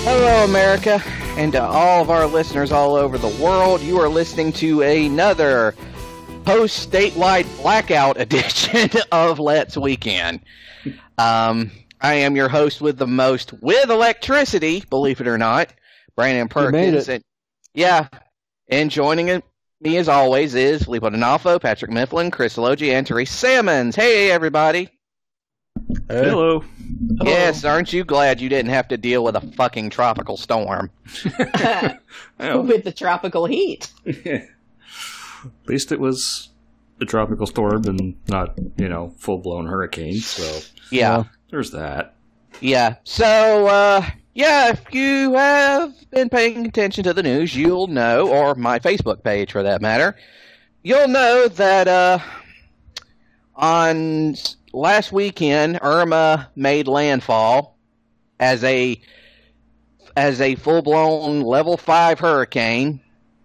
Hello, America, and to all of our listeners all over the world, you are listening to another post-statewide blackout edition of Let's Weekend. I am your host with the most, with electricity, believe it or not, Brandon Perkins. You made it. And joining me as always is Filippo D'Onofrio, Patrick Mifflin, Chris Logie, and Therese Salmons. Hey, everybody. Hey. Hello. Yes, aren't you glad you didn't have to deal with a fucking tropical storm? With the tropical heat. Yeah. At least it was a tropical storm and not, full-blown hurricane, so... Yeah. There's that. Yeah. So, if you have been paying attention to the news, you'll know, or my Facebook page for that matter, you'll know that, on last weekend, Irma made landfall as a full-blown level 5 hurricane.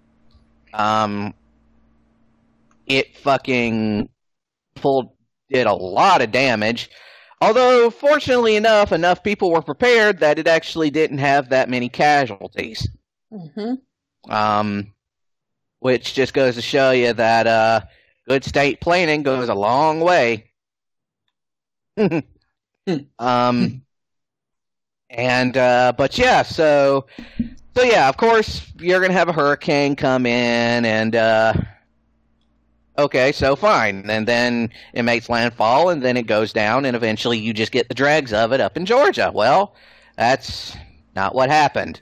It fucking did a lot of damage. Although, fortunately enough people were prepared that it actually didn't have that many casualties. Mm-hmm. Which just goes to show you that, good state planning goes a long way. But yeah, so yeah, of course, you're going to have a hurricane come in and, okay, so fine. And then it makes landfall, and then it goes down, and eventually you just get the dregs of it up in Georgia. Well, that's not what happened.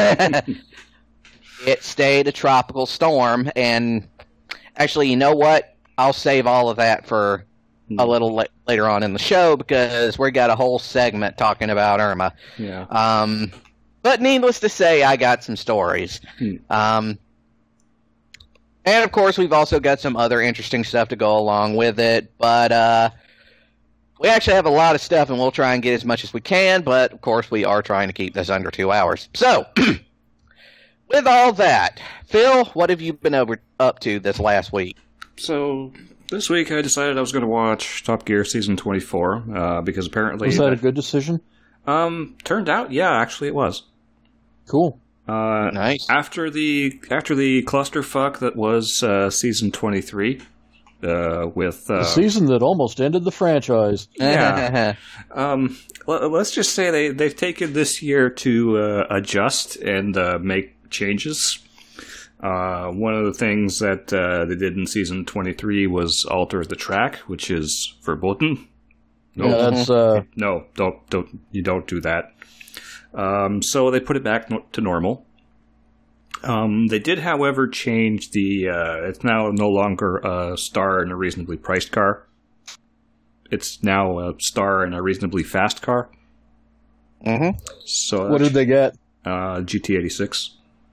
It stayed a tropical storm, and actually, you know what? I'll save all of that for a little later on in the show, because we got a whole segment talking about Irma. Yeah. But needless to say, I got some stories. And of course, we've also got some other interesting stuff to go along with it. But we actually have a lot of stuff, and we'll try and get as much as we can. But of course, we are trying to keep this under 2 hours. So, with all that, Phil, what have you been up to this last week? So, this week I decided I was going to watch Top Gear Season 24, because apparently... Was that a good decision? Turned out, yeah, actually it was. Cool. Nice. After the clusterfuck that was Season 23, with... the season that almost ended the franchise. Yeah. Let's just say they've taken this year to adjust and make changes. One of the things that they did in Season 23 was alter the track, which is verboten. No, yeah, that's... No, don't do that. So they put it back to normal. They did, however, change the... it's now no longer a star in a reasonably priced car. It's now a star in a reasonably fast car. Mm-hmm. So what did they get? GT86.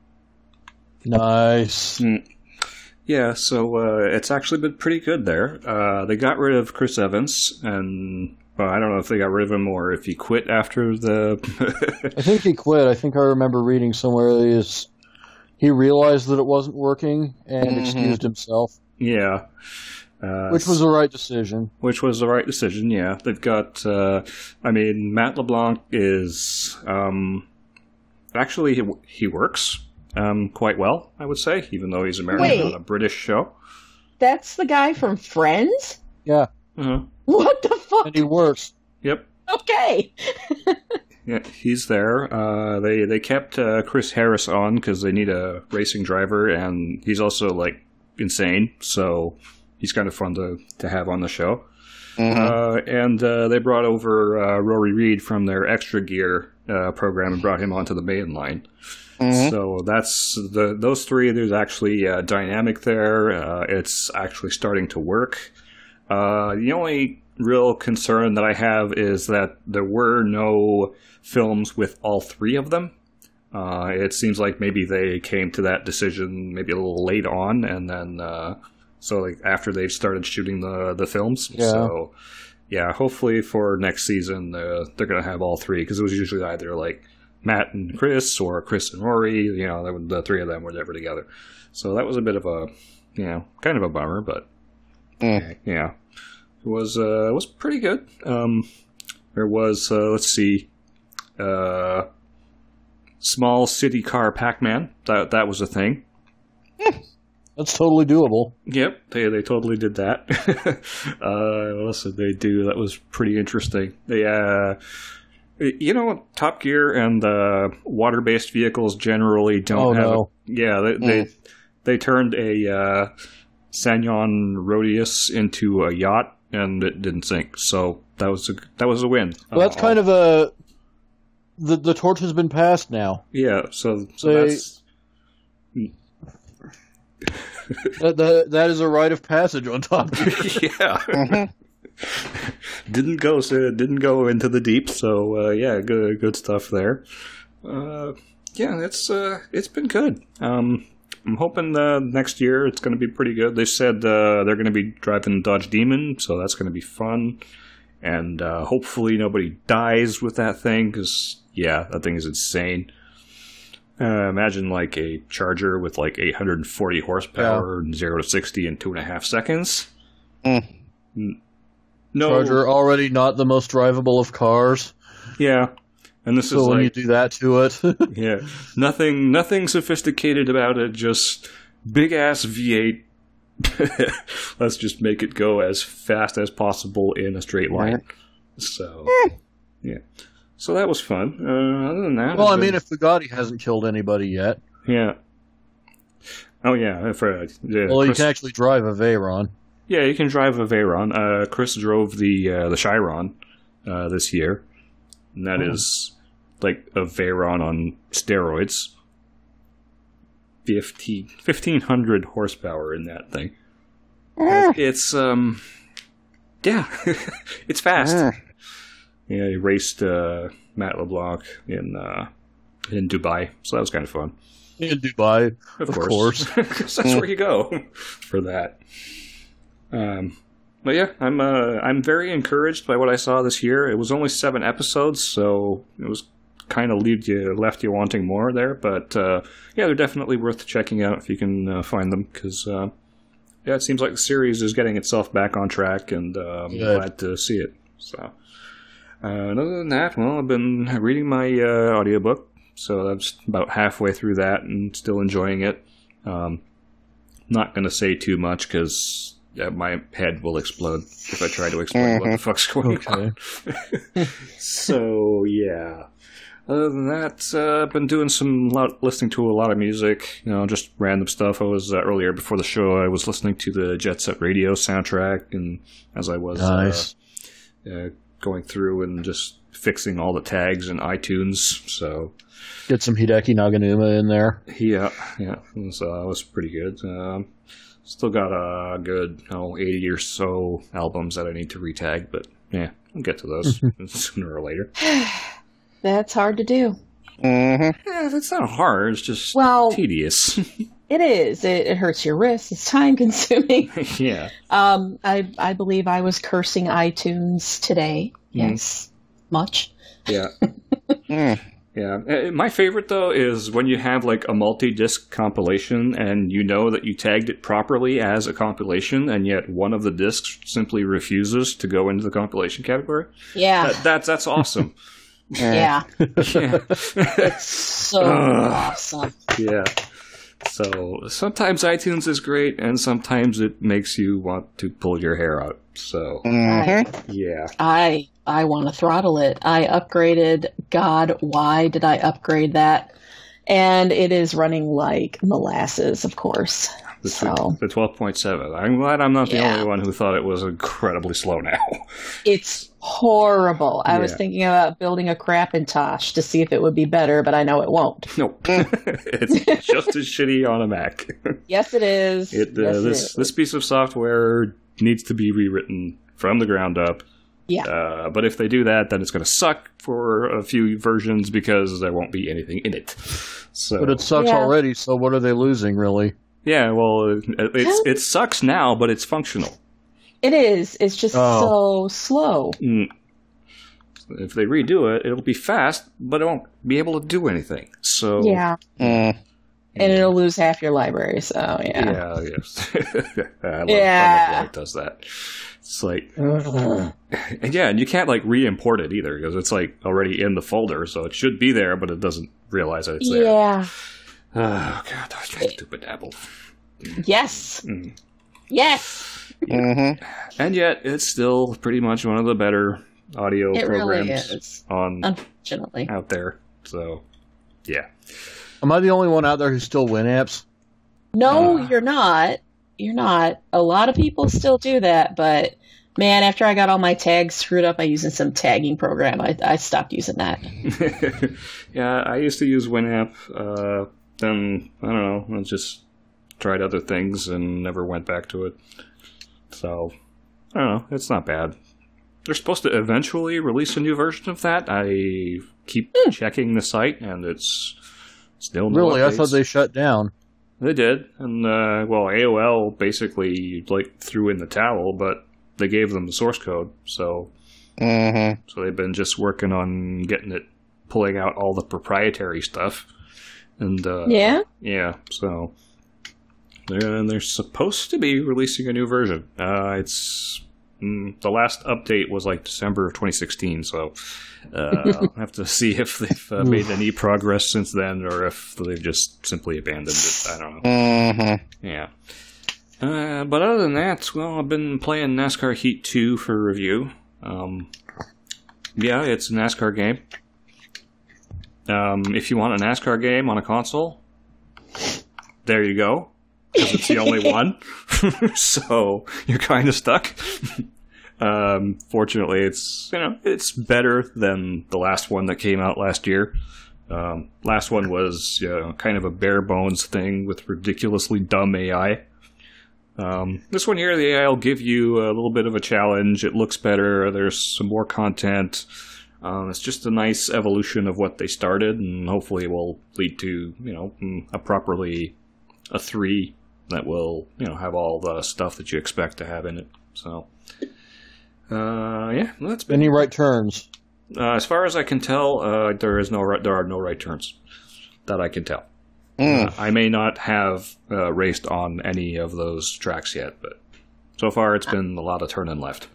Nice. Yeah, so it's actually been pretty good there. They got rid of Chris Evans, and I don't know if they got rid of him or if he quit after the... I think he quit. I think I remember reading somewhere that he realized that it wasn't working and excused himself. Yeah. Which was the right decision. Which was the right decision, yeah. They've got... Matt LeBlanc is... actually, he works quite well, I would say, even though he's American on a British show. That's the guy from Friends? Yeah. Uh-huh. What the fuck? And he works. Yep. Okay. Yeah, he's there. They kept Chris Harris on because they need a racing driver, and he's also, insane, so he's kind of fun to have on the show. Mm-hmm. And they brought over Rory Reid from their Extra Gear program and brought him onto the main line. Mm-hmm. So that's those three. There's actually a dynamic there. It's actually starting to work. The only real concern that I have is that there were no films with all three of them. It seems like maybe they came to that decision maybe a little late on, and then after they've started shooting the films. Yeah. So yeah, hopefully for next season they're going to have all three, because it was usually either Matt and Chris or Chris and Rory. The three of them were never together. So that was a bit of a kind of a bummer, but yeah. It was pretty good. There was let's see, small city car Pac-Man. That was a thing. That's totally doable. Yep, they totally did that. What else did they do? That was pretty interesting. They, Top Gear and water-based vehicles generally don't have. No. They turned a Sanyon Rodius into a yacht, and it didn't sink. So that was a win. Well, that's kind of the torch has been passed now. Yeah. So that's. That is a rite of passage on Top Gear. Yeah. Mm-hmm. Didn't go into the deep, so good stuff there. It's been good. I'm hoping next year it's going to be pretty good. They said they're going to be driving Dodge Demon, so that's going to be fun. And hopefully nobody dies with that thing, because that thing is insane. Imagine like a Charger with like 840 horsepower and 0 to 60 in 2.5 seconds. No, Charger already not the most drivable of cars. Yeah, and this is so when like, you do that to it, yeah, nothing sophisticated about it. Just big ass V8. Let's just make it go as fast as possible in a straight line. So, yeah. So that was fun. Other than that... Well, I mean, if Bugatti hasn't killed anybody yet. Yeah. Oh, yeah. Well, you can actually drive a Veyron. Yeah, you can drive a Veyron. Chris drove the Chiron this year. And that is like a Veyron on steroids. 1,500 horsepower in that thing. It's, it's fast. Yeah, he raced Matt LeBlanc in Dubai, so that was kind of fun. In Dubai, of course. Because that's where you go for that. But yeah, I'm very encouraged by what I saw this year. It was only 7 episodes, so it was kind of left you wanting more there. But they're definitely worth checking out if you can find them, because it seems like the series is getting itself back on track, and I'm glad to see it. So. Other than that, well, I've been reading my audiobook, so I'm just about halfway through that and still enjoying it. Not going to say too much, because my head will explode if I try to explain what the fuck's going on. So, yeah. Other than that, I've been doing listening to a lot of music, just random stuff. I was, earlier before the show, I was listening to the Jet Set Radio soundtrack, and as I was going through and just fixing all the tags in iTunes, so... Get some Hideki Naganuma in there. Yeah, so that was pretty good. Still got a good 80 or so albums that I need to retag, but yeah, I'll get to those sooner or later. That's hard to do. Mm-hmm. Yeah, it's not hard, it's just tedious. It is. It hurts your wrists. It's time consuming. Yeah. I believe I was cursing iTunes today. Yes. Much. Yeah. Yeah. My favorite, though, is when you have like a multi-disc compilation and you know that you tagged it properly as a compilation, and yet one of the discs simply refuses to go into the compilation category. Yeah. That's awesome. Yeah. It's so awesome. Yeah. So sometimes iTunes is great, and sometimes it makes you want to pull your hair out. So yeah, I want to throttle it. I upgraded. God, why did I upgrade that? And it is running like molasses, of course. The 12.7. I'm glad I'm not the only one who thought it was incredibly slow now. It's horrible. I was thinking about building a Crapintosh to see if it would be better, but I know it won't. Nope. It's just as shitty on a Mac. Yes, it is. This piece of software needs to be rewritten from the ground up. Yeah. But if they do that, then it's going to suck for a few versions because there won't be anything in it. So. But it sucks already, so what are they losing, really? Yeah, well, it sucks now, but it's functional. It is. It's just so slow. If they redo it, it'll be fast, but it won't be able to do anything. So and it'll lose half your library. So yeah, yes. I love when it does that. It's like, and you can't like re-import it either because it's like already in the folder, so it should be there, but it doesn't realize that it's there. Yeah. Oh, God, that was stupid Apple. Yes. Yes. Mm-hmm. And yet, it's still pretty much one of the better audio It really programs is. on Unfortunately. out there. So, yeah. Am I the only one out there who still Winamps? No, you're not. You're not. A lot of people still do that, but man, after I got all my tags screwed up by using some tagging program, I stopped using that. Yeah, I used to use Winamp. Then, I don't know, I just tried other things and never went back to it. So, I don't know, it's not bad. They're supposed to eventually release a new version of that. I keep checking the site, and it's still no Really? updates. I thought they shut down. They did, and well, AOL basically threw in the towel, but they gave them the source code, so so they've been just working on pulling out all the proprietary stuff, and so they're supposed to be releasing a new version. It's the last update was like December of 2016, so I'll have to see if they've made any progress since then, or if they've just simply abandoned it. I don't know. Yeah. But other than that, well, I've been playing NASCAR Heat 2 for review. Yeah, it's a NASCAR game. If you want a NASCAR game on a console, there you go. Because it's the only one. So you're kind of stuck. Fortunately, it's better than the last one that came out last year. Last one was kind of a bare bones thing with ridiculously dumb AI. This one here, the AI will give you a little bit of a challenge. It looks better. There's some more content. It's just a nice evolution of what they started, and hopefully it will lead to a 3 that will have all the stuff that you expect to have in it. So, yeah, that's been Any right turns? as far as I can tell. There are no right turns that I can tell. I may not have raced on any of those tracks yet, but so far it's been a lot of turn and left.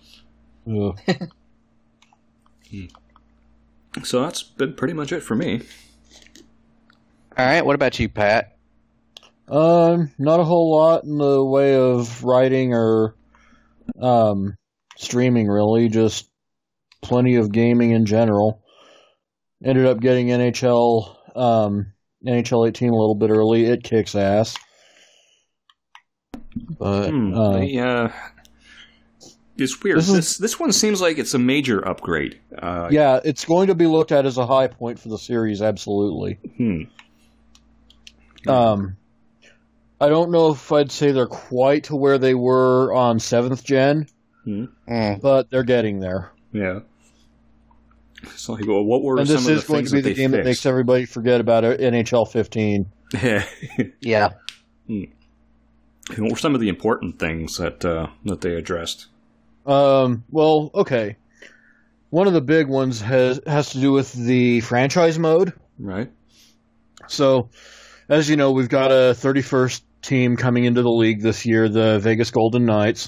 So that's been pretty much it for me. All right, what about you, Pat? Not a whole lot in the way of writing or streaming, really. Just plenty of gaming in general. Ended up getting NHL 18 a little bit early. It kicks ass. But it's weird. This one seems like it's a major upgrade. Yeah, it's going to be looked at as a high point for the series, absolutely. I don't know if I'd say they're quite to where they were on 7th gen, but they're getting there. Yeah. So, like, well, what were and some this of the is going things to be that the they game that makes everybody forget about NHL 15. Yeah. What were some of the important things that they addressed? Well, okay. One of the big ones has to do with the franchise mode. Right. So, as you know, we've got a 31st team coming into the league this year, the Vegas Golden Knights.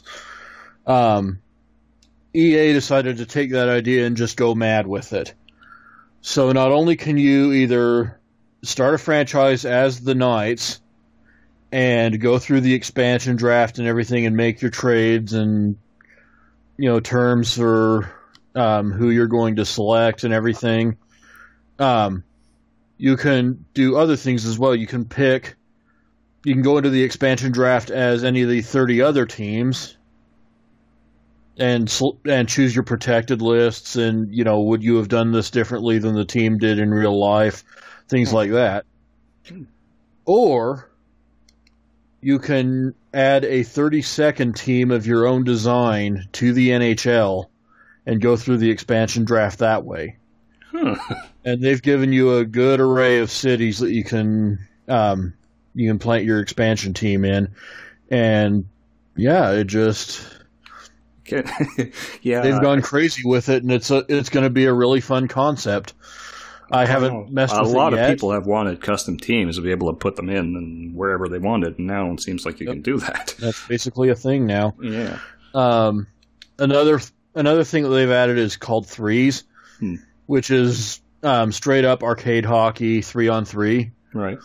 EA decided to take that idea and just go mad with it. So not only can you either start a franchise as the Knights and go through the expansion draft and everything and make your trades and terms for who you're going to select and everything. You can do other things as well. You can go into the expansion draft as any of the 30 other teams and choose your protected lists and, would you have done this differently than the team did in real life? Things like that. Or you can add a 30-second team of your own design to the NHL and go through the expansion draft that way. And they've given you a good array of cities that you can plant your expansion team in, and it just they've gone crazy with it, and it's going to be a really fun concept. I haven't messed with it yet. A lot of people have wanted custom teams to be able to put them in and wherever they wanted, and now it seems like you can do that. That's basically a thing now. Yeah. Another thing that they've added is called threes, which is straight up arcade hockey 3-on-3. Right.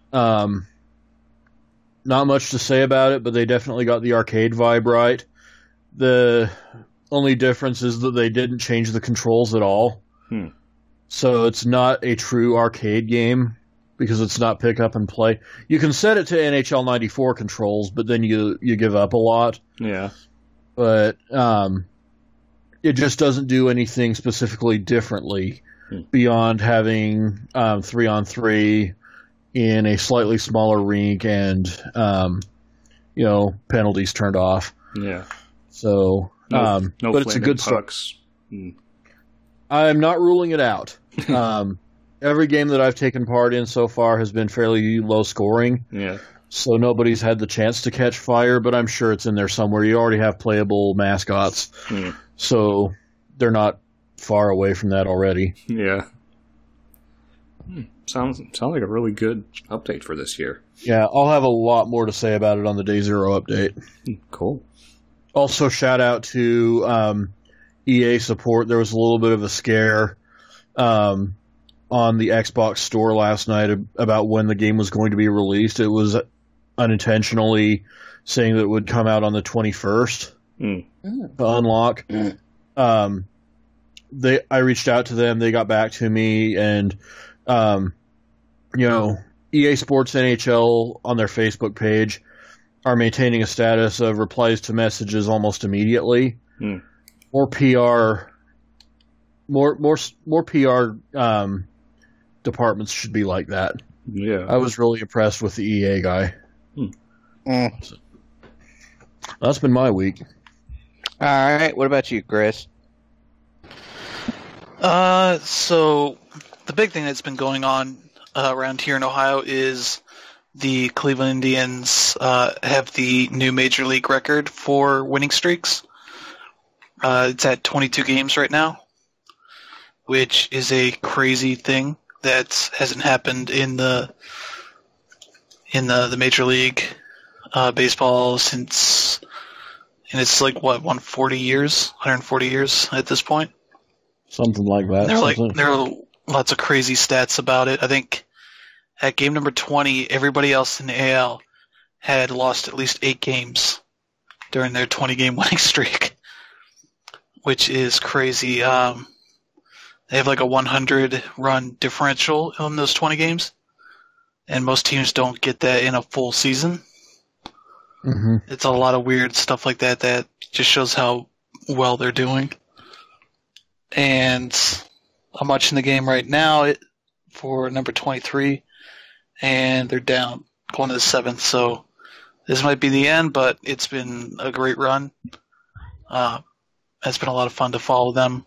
Not much to say about it, but they definitely got the arcade vibe right. The only difference is that they didn't change the controls at all. So it's not a true arcade game because it's not pick up and play. You can set it to NHL 94 controls, but then you give up a lot. Yeah. But it just doesn't do anything specifically differently beyond having 3-on-3 in a slightly smaller rink and penalties turned off. Yeah. So, no but it's a good start. I'm not ruling it out. Every game that I've taken part in so far has been fairly low scoring. Yeah. So nobody's had the chance to catch fire, but I'm sure it's in there somewhere. You already have playable mascots, so they're not far away from that already. Yeah. Sounds like a really good update for this year. Yeah, I'll have a lot more to say about it on the Day Zero update. Cool. Also, shout out to EA support. There was a little bit of a scare on the Xbox store last night about when the game was going to be released. It was unintentionally saying that it would come out on the 21st to unlock. I reached out to them. They got back to me, and EA Sports NHL on their Facebook page are maintaining a status of replies to messages almost immediately. More PR departments should be like that. Yeah. I was really impressed with the EA guy. So, that's been my week. All right. What about you, Chris? So the big thing that's been going on around here in Ohio is the Cleveland Indians have the new Major League record for winning streaks. It's at 22 games right now, which is a crazy thing that hasn't happened in the Major League baseball since, and it's like 140 years at this point. Something like that. There are lots of crazy stats about it. I think at game number 20, everybody else in the AL had lost at least 8 games during their 20-game winning streak, which is crazy. They have like a 100-run differential in those 20 games, and most teams don't get that in a full season. It's a lot of weird stuff like that that just shows how well they're doing. And I'm watching the game right now for number 23, and they're down, going to the 7th. So this might be the end, but it's been a great run. It's been a lot of fun to follow them.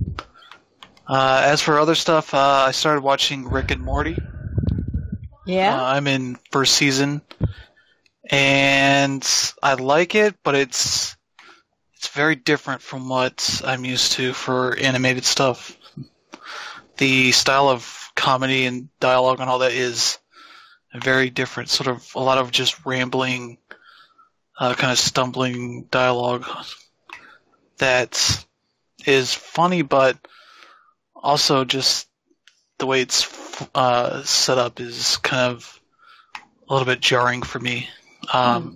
As for other stuff, I started watching Rick and Morty. Yeah? I'm in first season, and I like it, but it's very different from what I'm used to for animated stuff. The style of comedy and dialogue and all that is very different, sort of a lot of just rambling, kind of stumbling dialogue that is funny, but also just the way it's set up is kind of a little bit jarring for me. Yeah,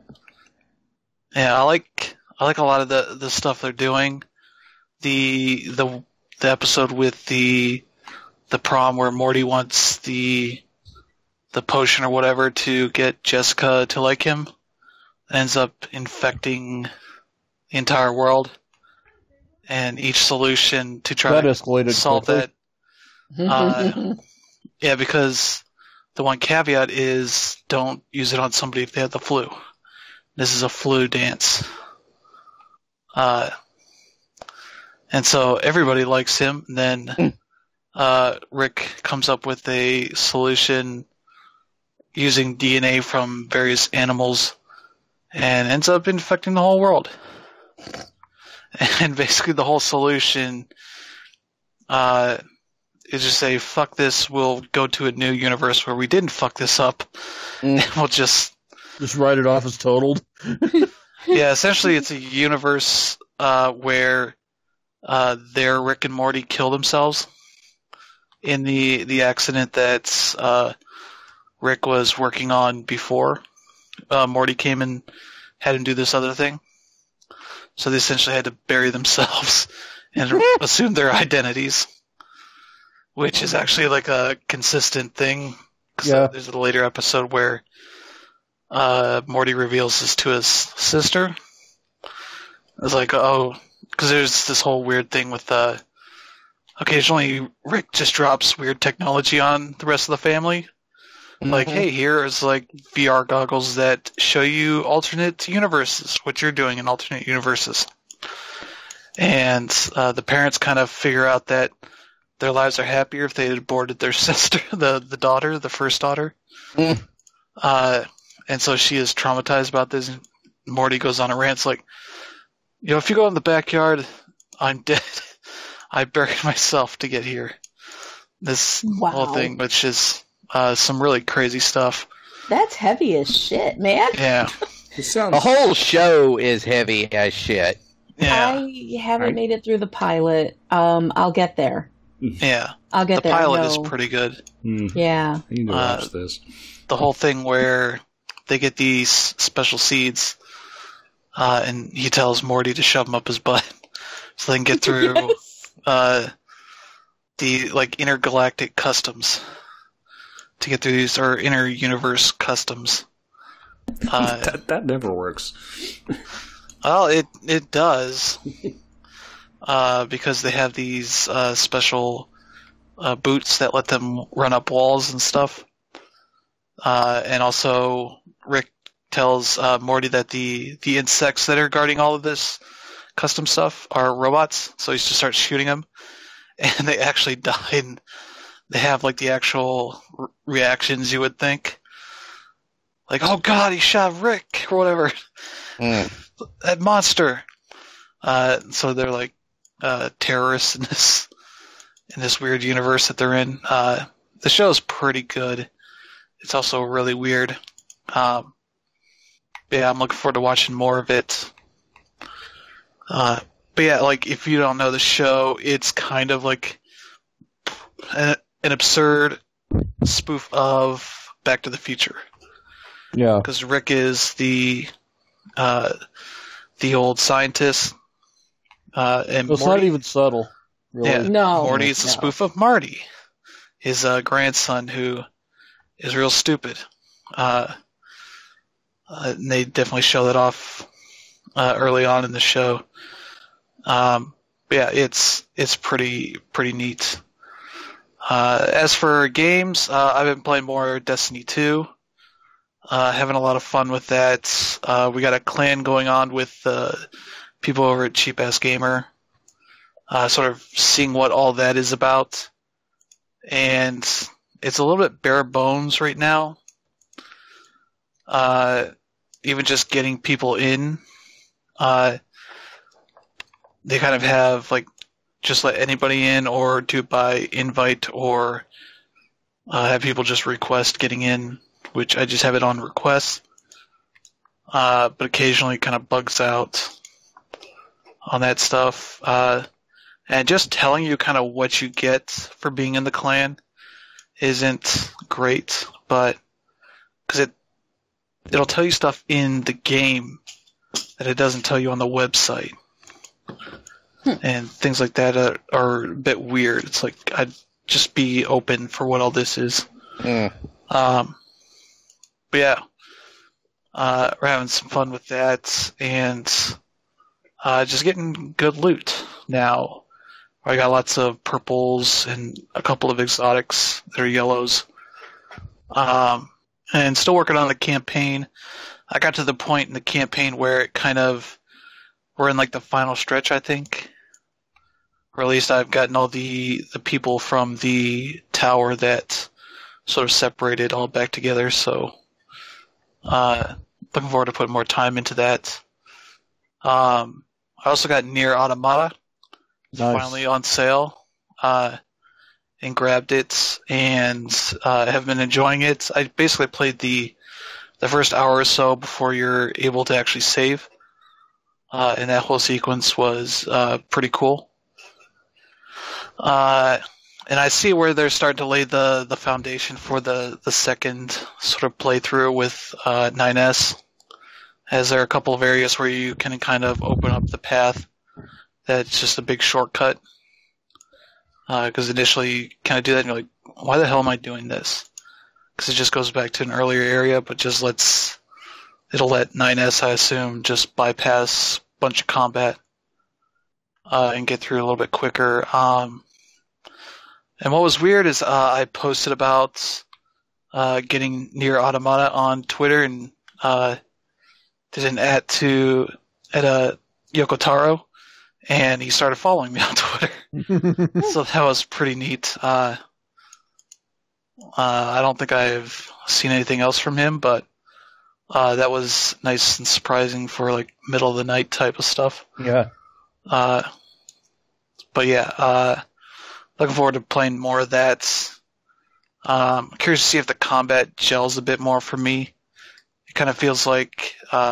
I like a lot of the stuff they're doing. The episode with the prom where Morty wants the potion or whatever to get Jessica to like him ends up infecting the entire world, and each solution to try to solve quickly. that. Yeah, because the one caveat is don't use it on somebody if they have the flu. This is a flu dance. And so everybody likes him. And then Rick comes up with a solution using DNA from various animals and ends up infecting the whole world. And basically the whole solution is just say, fuck this, we'll go to a new universe where we didn't fuck this up. And we'll just write it off as totaled. Yeah, essentially it's a universe where their Rick and Morty kill themselves. in the accident that Rick was working on before. Morty came and had him do this other thing. So they essentially had to bury themselves and assume their identities, which is actually like a consistent thing. Yeah. There's a later episode where Morty reveals this to his sister. It's like, because there's this whole weird thing with occasionally Rick just drops weird technology on the rest of the family. Mm-hmm. Like, hey, here's like VR goggles that show you alternate universes, what you're doing in alternate universes. And the parents kind of figure out that their lives are happier if they had aborted their sister, the daughter, the first daughter. Mm. And so she is traumatized about this. And Morty goes on a rant. It's like, if you go in the backyard, I'm dead. I buried myself to get here. This whole thing, which is some really crazy stuff. That's heavy as shit, man. Yeah. The whole show is heavy as shit. Yeah. I haven't made it through the pilot. I'll get there. Yeah. I'll get there. The pilot is pretty good. Yeah. You need to watch this. The whole thing where they get these special seeds, and he tells Morty to shove them up his butt so they can get through the like intergalactic customs to get through these, or inter-universe customs. That never works. Well, it does, because they have these special boots that let them run up walls and stuff. And also, Rick tells Morty that the insects that are guarding all of this custom stuff are robots, so he just starts shooting them, and they actually die, and they have like the actual reactions you would think. Like, oh god, he shot Rick, or whatever. That monster. So they're like terrorists in this weird universe that they're in. The show's pretty good. It's also really weird. Yeah, I'm looking forward to watching more of it. But yeah, like, if you don't know the show, it's kind of like an absurd spoof of Back to the Future. Yeah. Because Rick is the old scientist. And it's not even subtle. Really. Yeah, no. Morty is a spoof of Marty, his grandson, who is real stupid. And they definitely show that off early on in the show. But yeah, it's pretty neat. As for games, I've been playing more Destiny 2. Having a lot of fun with that. We got a clan going on with people over at Cheap Ass Gamer. Sort of seeing what all that is about. And it's a little bit bare bones right now. Even just getting people in. They kind of have, like, just let anybody in, or do it by invite, or have people just request getting in, which I just have it on request. But occasionally it kind of bugs out on that stuff. And just telling you kind of what you get for being in the clan isn't great, but because it'll tell you stuff in the game that it doesn't tell you on the website. And things like that are a bit weird. It's like, I'd just be open for what all this is. But yeah, we're having some fun with that, and just getting good loot now. I got lots of purples and a couple of exotics that are yellows. And still working on the campaign. I got to the point in the campaign where it kind of, we're in like the final stretch, I think. Or at least I've gotten all the people from the tower that sort of separated all back together, so looking forward to putting more time into that. I also got Nier Automata. It's finally on sale, and grabbed it, and have been enjoying it. I basically played the first hour or so before you're able to actually save, and that whole sequence was pretty cool. And I see where they're starting to lay the foundation for the second sort of playthrough with 9S, as there are a couple of areas where you can kind of open up the path that's just a big shortcut. Because initially you kind of do that and you're like, why the hell am I doing this? Because it just goes back to an earlier area, but just it'll let 9S, I assume, just bypass a bunch of combat and get through a little bit quicker. And what was weird is I posted about getting Nier Automata on Twitter and did an at Yokotaro, and he started following me on Twitter. So that was pretty neat. I don't think I've seen anything else from him, but that was nice and surprising for like middle of the night type of stuff. Yeah. But yeah, looking forward to playing more of that. Curious to see if the combat gels a bit more for me. It kind of feels like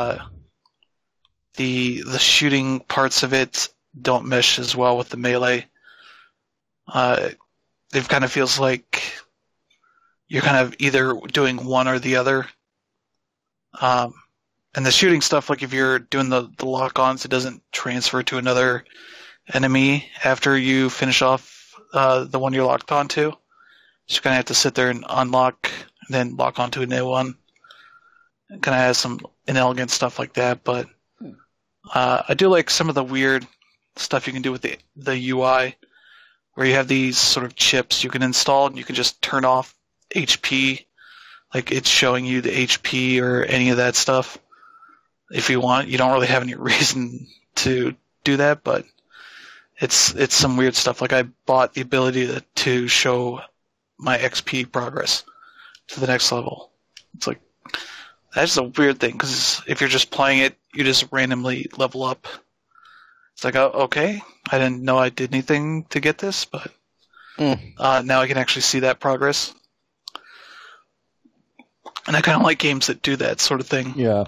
the shooting parts of it don't mesh as well with the melee. It kind of feels like you're kind of either doing one or the other. And the shooting stuff, like if you're doing the lock-ons, it doesn't transfer to another enemy after you finish off the one you're locked onto. So you kind of have to sit there and unlock and then lock onto a new one. It kind of has some inelegant stuff like that, but I do like some of the weird stuff you can do with the UI, where you have these sort of chips you can install and you can just turn off HP, like it's showing you the HP or any of that stuff if you want. You don't really have any reason to do that, but it's some weird stuff. Like I bought the ability to show my XP progress to the next level. It's like, that's a weird thing, because if you're just playing it, you just randomly level up. It's like, oh, okay, I didn't know I did anything to get this, but now I can actually see that progress. And I kind of like games that do that sort of thing. Yeah.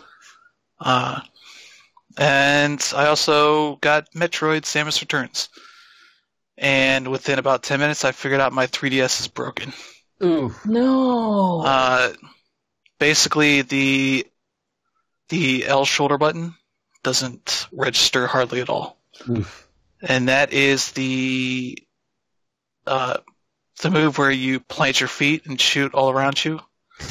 And I also got Metroid Samus Returns. And within about 10 minutes, I figured out my 3DS is broken. Ooh. No. Basically, the L shoulder button doesn't register hardly at all. Oof. And that is the move where you plant your feet and shoot all around you,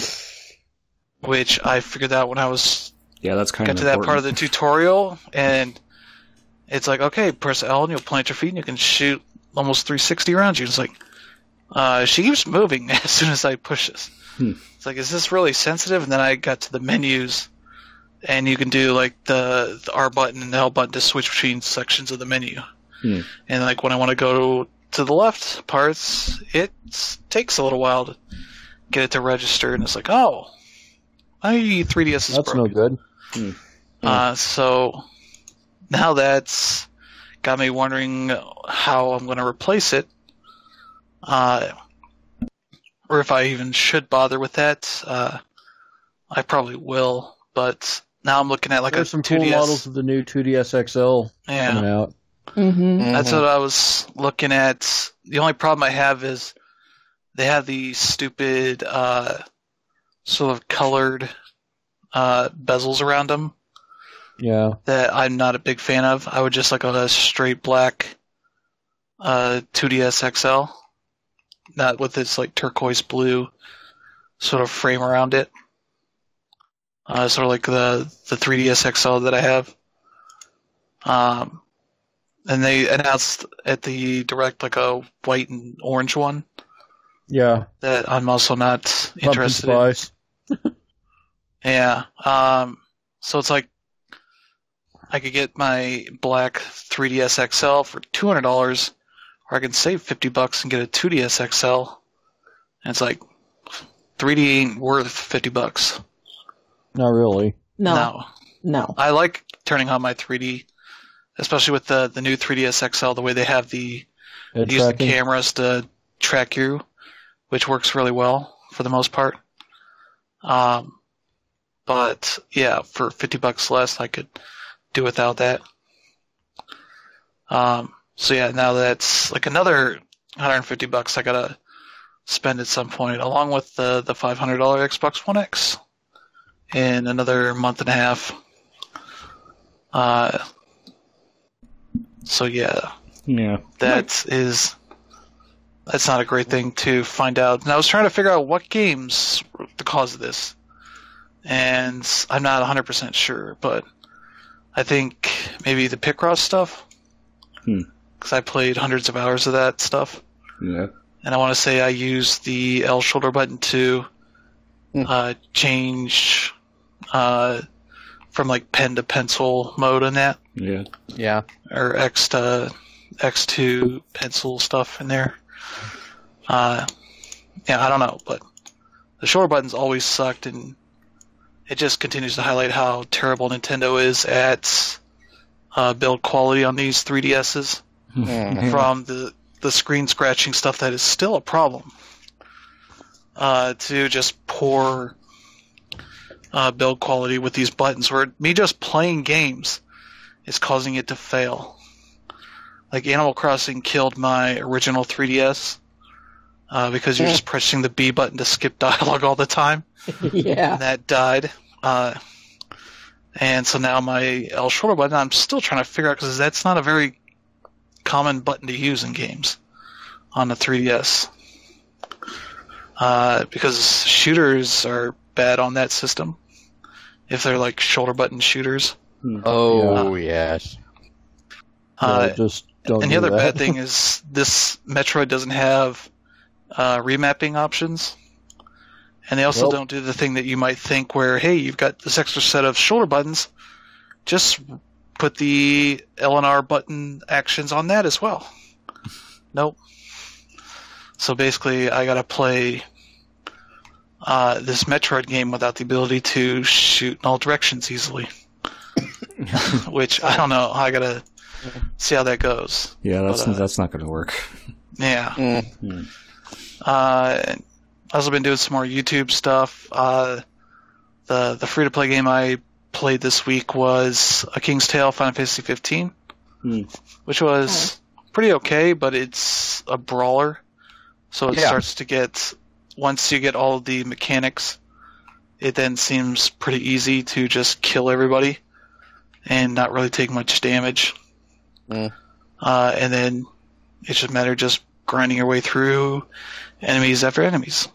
which I figured out when I was that's kind got of to that part of the tutorial, and it's like, okay, press L and you'll plant your feet and you can shoot almost 360 around you. It's like, she keeps moving as soon as I push this. It's like, is this really sensitive? And then I got to the menus, and you can do like the R button and the L button to switch between sections of the menu. And like when I want to go to the left parts, it takes a little while to get it to register, and it's like, oh, my 3DS is That's broken. no good. So now that's got me wondering how I'm going to replace it, or if I even should bother with that. I probably will, but now I'm looking at like There's a some 2DS. cool models of the new 2DS XL coming out. Mm-hmm. That's what I was looking at. The only problem I have is they have these stupid sort of colored bezels around them. Yeah. That I'm not a big fan of. I would just like a straight black 2DS XL, not with this like turquoise blue sort of frame around it. Sort of like the 3DS XL that I have. And they announced at the Direct like a white and orange one Yeah. that I'm also not Pumpkin interested in. spice. Yeah. So it's like I could get my black 3DS XL for $200, or I can save $50 and get a 2DS XL. And it's like 3D ain't worth $50. Not really. No. I like turning on my 3D, especially with the new 3DS XL, the way they have use the tracking. cameras to track you, which works really well for the most part. But yeah, for $50 less, I could do without that. So yeah, now that's like another $150 I gotta spend at some point, along with the $500 Xbox One X in another month and a half. So yeah, that's not a great thing to find out. And I was trying to figure out what games were the cause of this, and I'm not 100% sure, but I think maybe the Picross stuff, because I played hundreds of hours of that stuff. Yeah. And I want to say I used the L shoulder button to change from like pen to pencil mode in that. Yeah. Yeah. Or X to X2 pencil stuff in there. I don't know, but the shoulder buttons always sucked, and it just continues to highlight how terrible Nintendo is at build quality on these 3DSs. From the screen scratching stuff that is still a problem, to just poor build quality with these buttons, where me just playing games is causing it to fail. Like Animal Crossing killed my original 3DS because you're just pressing the B button to skip dialogue all the time. Yeah. And that died. And so now my L shoulder button, I'm still trying to figure out, because that's not a very common button to use in games on the 3DS. Because shooters are bad on that system, if they're like shoulder button shooters. Oh, yes. Just don't and do the other that. bad thing is this Metroid doesn't have remapping options. And they also don't do the thing that you might think where, hey, you've got this extra set of shoulder buttons, just put the L and R button actions on that as well. Nope. So basically, I gotta play this Metroid game without the ability to shoot in all directions easily. Which, I don't know. I gotta see how that goes. Yeah, that's not going to work. Yeah. I've also been doing some more YouTube stuff. The free-to-play game I played this week was A King's Tale Final Fantasy 15, which was pretty okay, but it's a brawler. So it starts to get, once you get all of the mechanics, it then seems pretty easy to just kill everybody and not really take much damage. And then it's just a matter of just grinding your way through enemies after enemies.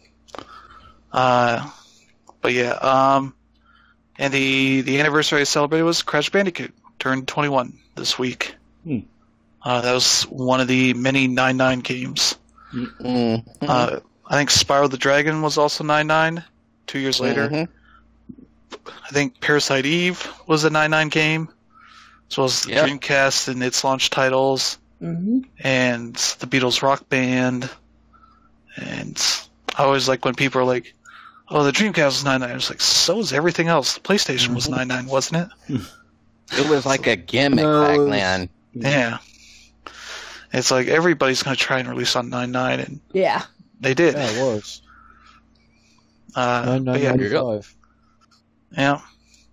But yeah, and the anniversary I celebrated was Crash Bandicoot. Turned 21 this week. That was one of the many 9.9 games. I think Spyro the Dragon was also 9.9 2 years later. I think Parasite Eve was a 9.9 game, as well as the Dreamcast and its launch titles, and the Beatles Rock Band. And I always like when people are like, oh, the Dreamcast was 9.9. I was like, so is everything else. The PlayStation was 9.9, wasn't it? It was like a gimmick back then. Yeah. It's like everybody's going to try and release on 9.9, and Yeah. they did. Yeah, it was. But yeah, 995. yeah.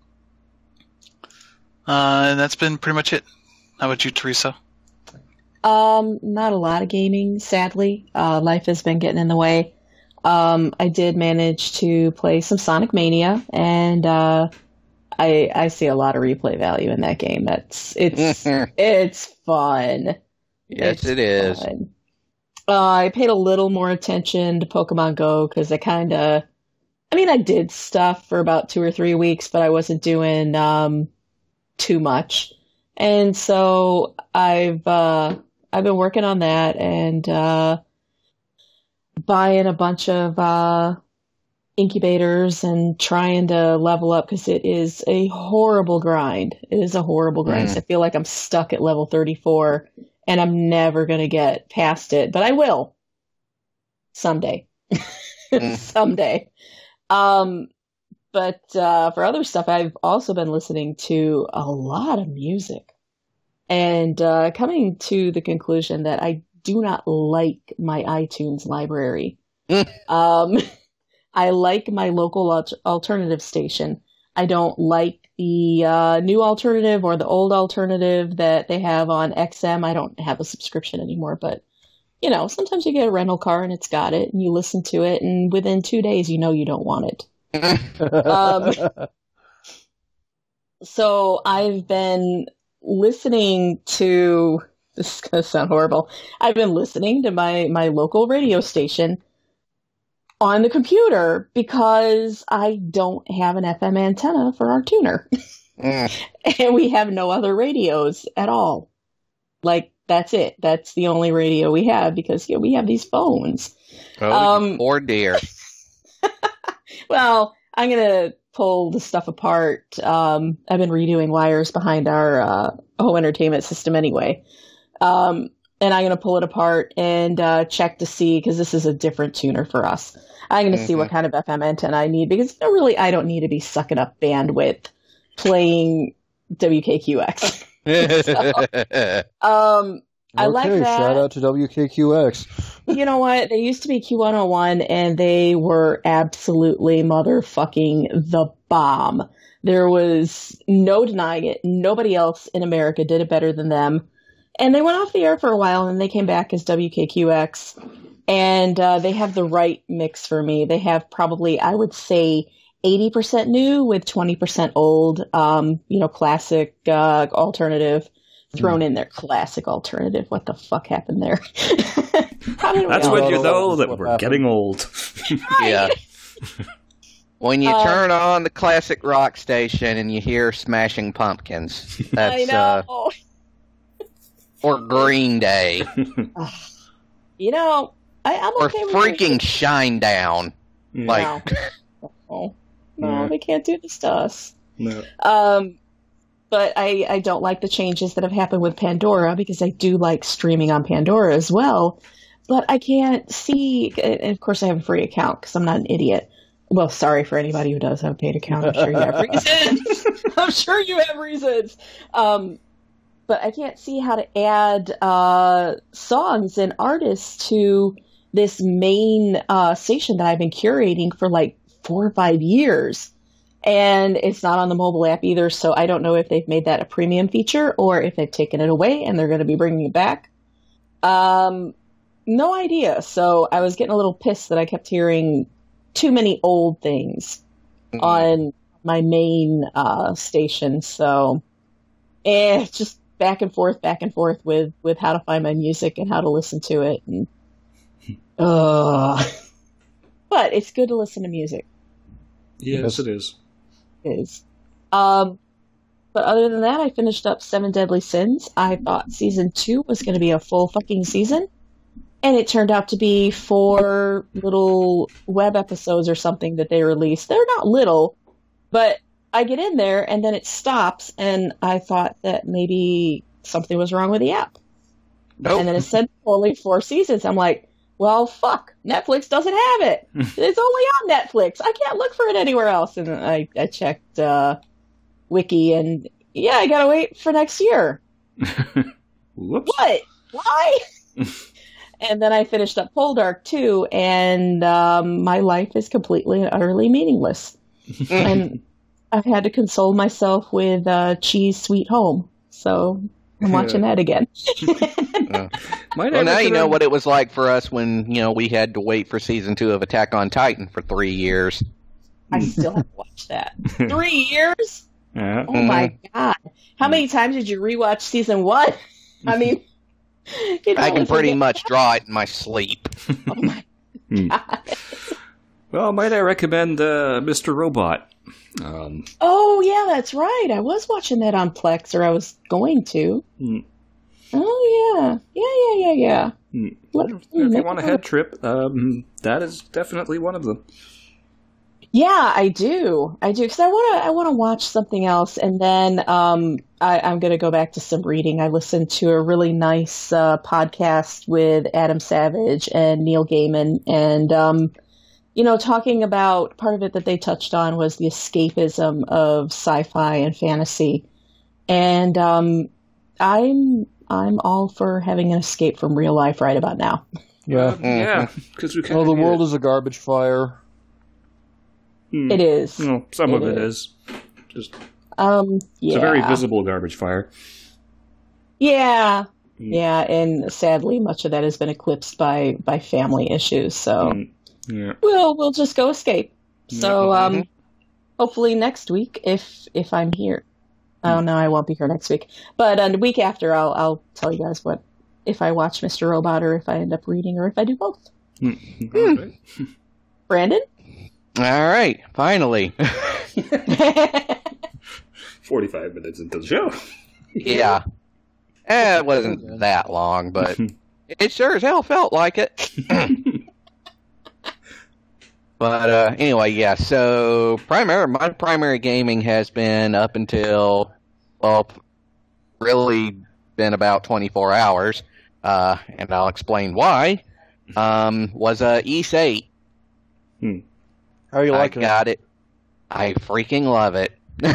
And that's been pretty much it. How about you, Teresa? Not a lot of gaming, sadly. Life has been getting in the way. I did manage to play some Sonic Mania, and I see a lot of replay value in that game. It's fun. Yes, it is. Fun. I paid a little more attention to Pokemon Go because I did stuff for about 2 or 3 weeks, but I wasn't doing too much. And so I've been working on that and buying a bunch of incubators and trying to level up because it is a horrible grind. It is a horrible grind. So I feel like I'm stuck at level 34 and I'm never going to get past it, but I will someday. Someday. But for other stuff, I've also been listening to a lot of music and coming to the conclusion that I do not like my iTunes library. I like my local alternative station. I don't like the new alternative or the old alternative that they have on XM. I don't have a subscription anymore, but sometimes you get a rental car and it's got it, and you listen to it, and within 2 days, you don't want it. So I've been listening to, this is going to sound horrible, I've been listening to my local radio station on the computer because I don't have an FM antenna for our tuner. And we have no other radios at all. Like, that's it. That's the only radio we have because we have these phones. Oh, poor dear. Well, I'm going to pull the stuff apart. I've been redoing wires behind our home entertainment system anyway. And I'm going to pull it apart and check to see, because this is a different tuner for us. I'm going to see what kind of FM antenna I need, because I don't need to be sucking up bandwidth playing WKQX. I like that. Shout out to WKQX. You know what? They used to be Q101, and they were absolutely motherfucking the bomb. There was no denying it. Nobody else in America did it better than them. And they went off the air for a while, and they came back as WKQX. And they have the right mix for me. They have probably, I would say, 80% new with 20% old, classic alternative thrown in there. Classic alternative. What the fuck happened there? That's when you know that we're getting old. Yeah. When you turn on the classic rock station and you hear Smashing Pumpkins, that's I know. Or Green Day, I'm or okay with freaking Shinedown. No. No, they can't do this to us. No. But I don't like the changes that have happened with Pandora, because I do like streaming on Pandora as well. But I can't see, and of course I have a free account because I'm not an idiot. Well, sorry for anybody who does have a paid account. I'm sure you have reasons. I'm sure you have reasons. But I can't see how to add songs and artists to this main station that I've been curating for like 4 or 5 years. And it's not on the mobile app either, so I don't know if they've made that a premium feature or if they've taken it away and they're going to be bringing it back. No idea. So I was getting a little pissed that I kept hearing too many old things on my main station. So just back and forth with how to find my music and how to listen to it. And, but it's good to listen to music. Yes, it is. It is. But other than that, I finished up 7 Deadly Sins. I thought season 2 was going to be a full fucking season, and it turned out to be 4 little web episodes or something that they released. They're not little, but I get in there and then it stops, and I thought that maybe something was wrong with the app. Nope. And then it said only 4 seasons. I'm like, well, fuck, Netflix doesn't have it. It's only on Netflix. I can't look for it anywhere else. And I checked Wiki, and I gotta wait for next year. Whoops. What? Why? And then I finished up Poldark too, and my life is completely and utterly meaningless. And I've had to console myself with Cheese Sweet Home. So I'm watching that again. Well, now you know what it was like for us when, we had to wait for season 2 of Attack on Titan for 3 years. I still have to watch that. 3 years? Yeah. Oh my God. How many times did you rewatch season 1? I mean, I can pretty much draw it in my sleep. Oh my God. Well, might I recommend Mr. Robot? Oh, yeah, that's right. I was watching that on Plex, or I was going to. Oh, yeah. Yeah. If you want a head trip, that is definitely one of them. Yeah, I do, because I want to watch something else, and then I'm going to go back to some reading. I listened to a really nice podcast with Adam Savage and Neil Gaiman, and talking about, part of it that they touched on was the escapism of sci-fi and fantasy, and I'm all for having an escape from real life right about now. Yeah, because we the world is a garbage fire. It is. Some of it is. Just it's a very visible garbage fire. Yeah, Yeah, and sadly, much of that has been eclipsed by family issues. So Yeah. we'll just go escape. So hopefully next week, if I'm here. Oh no, I won't be here next week. But the week after, I'll tell you guys what if I watch Mr. Robot or if I end up reading or if I do both. Okay. Brandon? All right, finally. 45 minutes into the show. Yeah. It wasn't that long, but it sure as hell felt like it. But anyway, yeah, so my primary gaming has been up until, well, really been about 24 hours, and I'll explain why, was Ys 8. How are you liking it? I got it. I freaking love it.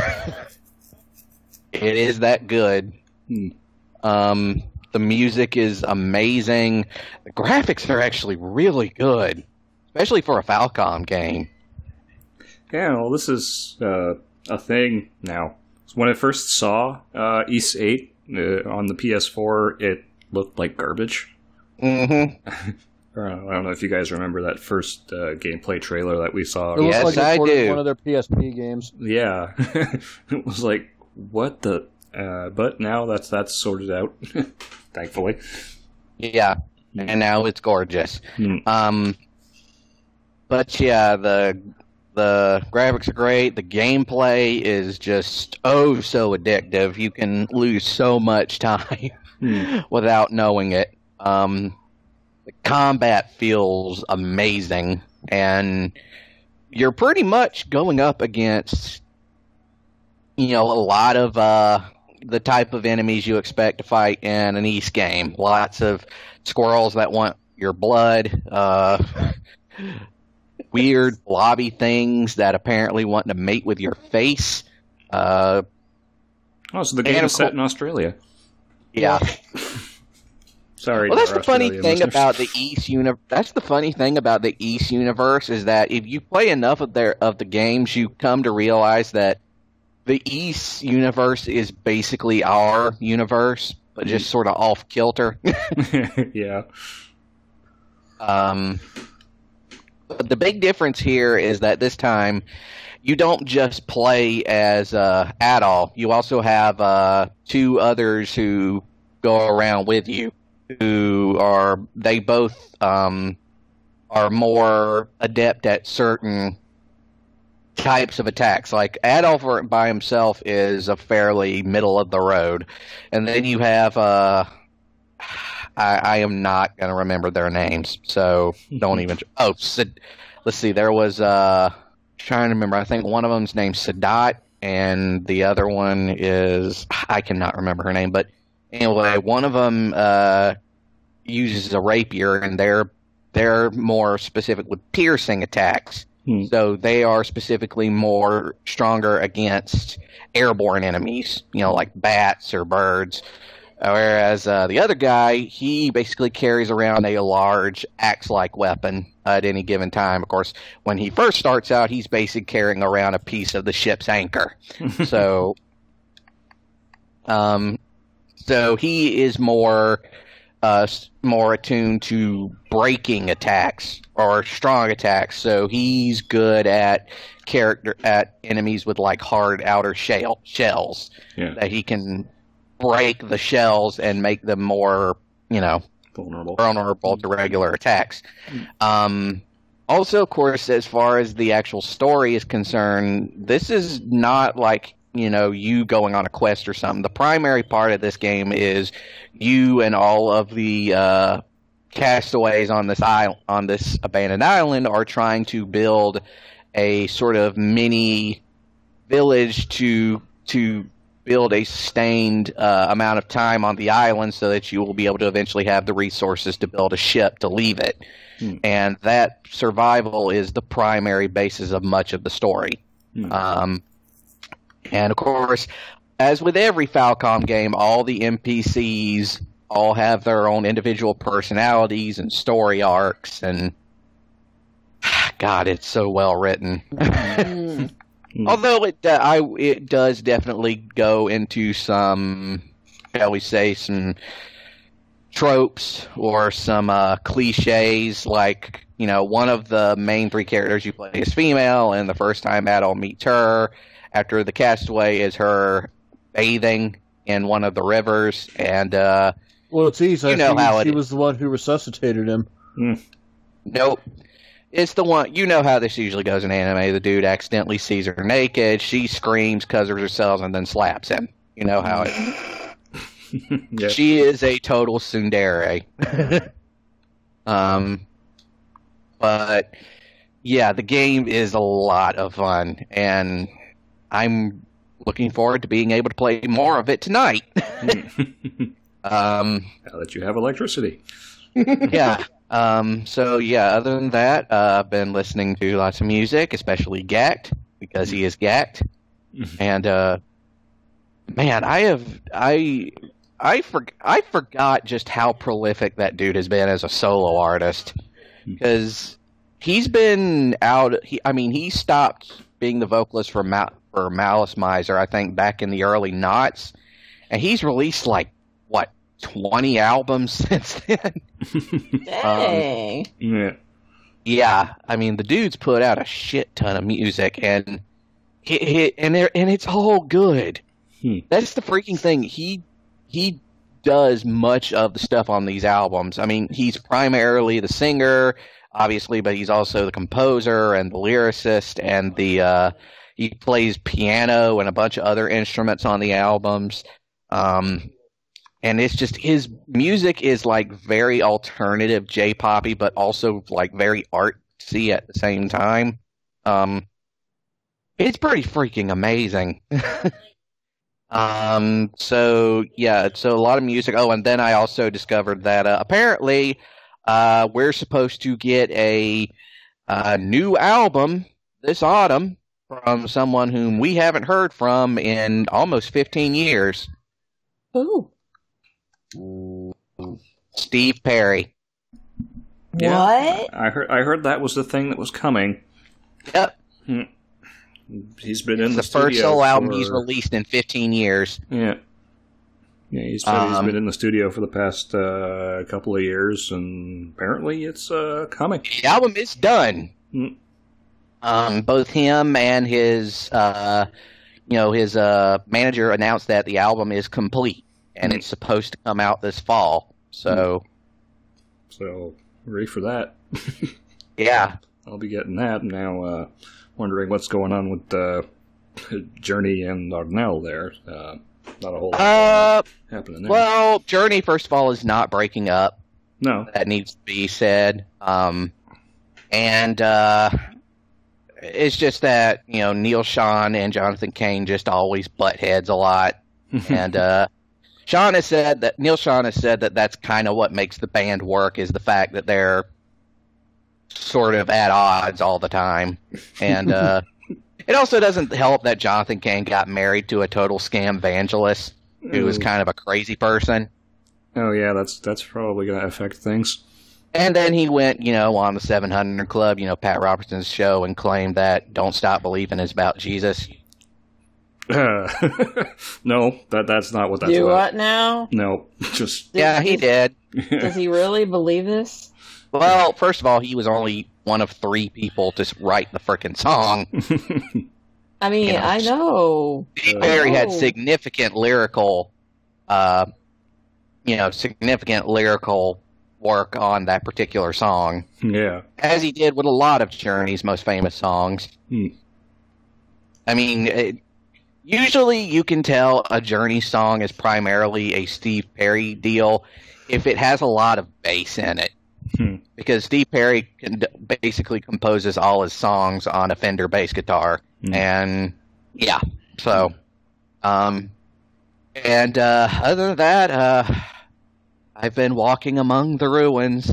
It is that good. The music is amazing. The graphics are actually really good, especially for a Falcom game. Yeah, well, this is a thing now. When I first saw Ys 8 on the PS4, it looked like garbage. Mm-hmm. I don't know if you guys remember that first gameplay trailer that we saw. It looks Yes, like I do. one of their PSP games. Yeah. It was like, what the... but now that's sorted out, thankfully. Yeah, and now it's gorgeous. Mm. But yeah, the graphics are great. The gameplay is just so addictive. You can lose so much time without knowing it. The combat feels amazing, and you're pretty much going up against, a lot of the type of enemies you expect to fight in an Ys game. Lots of squirrels that want your blood, weird blobby things that apparently want to mate with your face. So the game is set in Australia. Yeah. Sorry. Well, that's the funny Australian thing listeners. about the Ys universe. That's the funny thing about the Ys universe is that if you play enough of the games, you come to realize that the Ys universe is basically our universe, but just sort of off kilter. Yeah. The big difference here is that this time you don't just play as Adol. You also have two others who go around with you, they both are more adept at certain types of attacks. Like Adolf by himself is a fairly middle of the road, and then you have I am not going to remember their names, so don't even. Let's see. There was trying to remember. I think one of them's named Sadat, and the other one is I cannot remember her name. But anyway, one of them uses a rapier, and they're more specific with piercing attacks. So they are specifically more stronger against airborne enemies, like bats or birds. Whereas the other guy, he basically carries around a large axe-like weapon at any given time. Of course, when he first starts out, he's basically carrying around a piece of the ship's anchor. So he is more attuned to breaking attacks or strong attacks. So he's good at enemies with like hard outer shells that he can break the shells and make them more, vulnerable to regular attacks. Also, of course, as far as the actual story is concerned, this is not like, you going on a quest or something. The primary part of this game is you and all of the castaways on this abandoned island are trying to build a sort of mini village to build a sustained amount of time on the island so that you will be able to eventually have the resources to build a ship to leave it. And that survival is the primary basis of much of the story. And of course, as with every Falcom game, all the NPCs all have their own individual personalities and story arcs, and God, it's so well written. Although it does definitely go into some, shall we say, some tropes or some cliches, like, you know, one of the main three characters you play is female, and the first time Adol meets her after the castaway is her bathing in one of the rivers, and well, it's easy. You know how she was the one who resuscitated him. Nope. It's the one, you know how this usually goes in anime. The dude accidentally sees her naked, she screams, covers herself, and then slaps him. You know how it... Yeah. She is a total tsundere. But, yeah, the game is a lot of fun, and I'm looking forward to being able to play more of it tonight. Now that you have electricity. Yeah. So yeah, other than that, I've been listening to lots of music, especially Gact, because he is Gact. And, man, I forgot just how prolific that dude has been as a solo artist. Because he's been out, he stopped being the vocalist for Malice Miser, I think, back in the early noughts. And he's released, 20 albums since then. Dang. Yeah, the dude's put out a shit ton of music, and it's all good. That's the freaking thing. He does much of the stuff on these albums. He's primarily the singer, obviously, but he's also the composer and the lyricist, and he plays piano and a bunch of other instruments on the albums. And it's just, his music is very alternative J-poppy, but also very artsy at the same time. It's pretty freaking amazing. So a lot of music. Oh, and then I also discovered that apparently we're supposed to get a new album this autumn from someone whom we haven't heard from in almost 15 years. Ooh. Steve Perry. What? I heard that was the thing that was coming. Yep. He's been in the studio. First solo album he's released in 15 years. Yeah. Yeah, he said he's been in the studio for the past couple of years, and apparently it's coming. The album is done. Both him and his manager announced that the album is complete. And it's supposed to come out this fall, so ready for that. Yeah, I'll be getting that now. Wondering what's going on with Journey and Arnell there. Not a whole lot happening there. Well, Journey, first of all, is not breaking up. No, that needs to be said. And it's just that Neil Sean and Jonathan Cain just always butt heads a lot, and Neil Sean has said that that's kind of what makes the band work, is the fact that they're sort of at odds all the time. And it also doesn't help that Jonathan Cain got married to a total scam evangelist who was kind of a crazy person. Oh yeah, that's probably going to affect things. And then he went, on the 700 Club, Pat Robertson's show, and claimed that Don't Stop Believing is about Jesus. No, that's not what that's Do about. what now? No, just... Yeah, he did. Does he really believe this? Well, first of all, he was only one of 3 people to write the frickin' song. I know. Steve Perry had significant lyrical work on that particular song. Yeah. As he did with a lot of Journey's most famous songs. Usually you can tell a Journey song is primarily a Steve Perry deal if it has a lot of bass in it. Because Steve Perry basically composes all his songs on a Fender bass guitar. And, yeah. So, other than that, I've been walking among the ruins.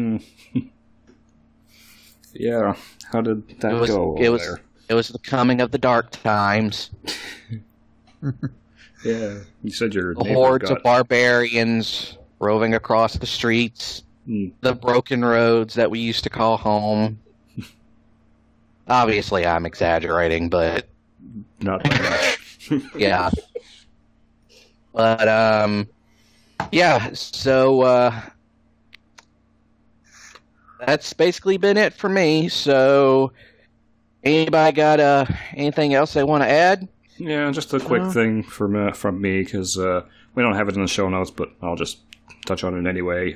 Yeah. How did that go over there? It was the coming of the dark times. Yeah, you said your the hordes of barbarians roving across the streets, the broken roads that we used to call home. Obviously, I'm exaggerating, but not that much. Yeah. But Yeah, so that's basically been it for me. So, anybody got anything else they want to add? Yeah, just a quick thing from me, because we don't have it in the show notes, but I'll just touch on it anyway.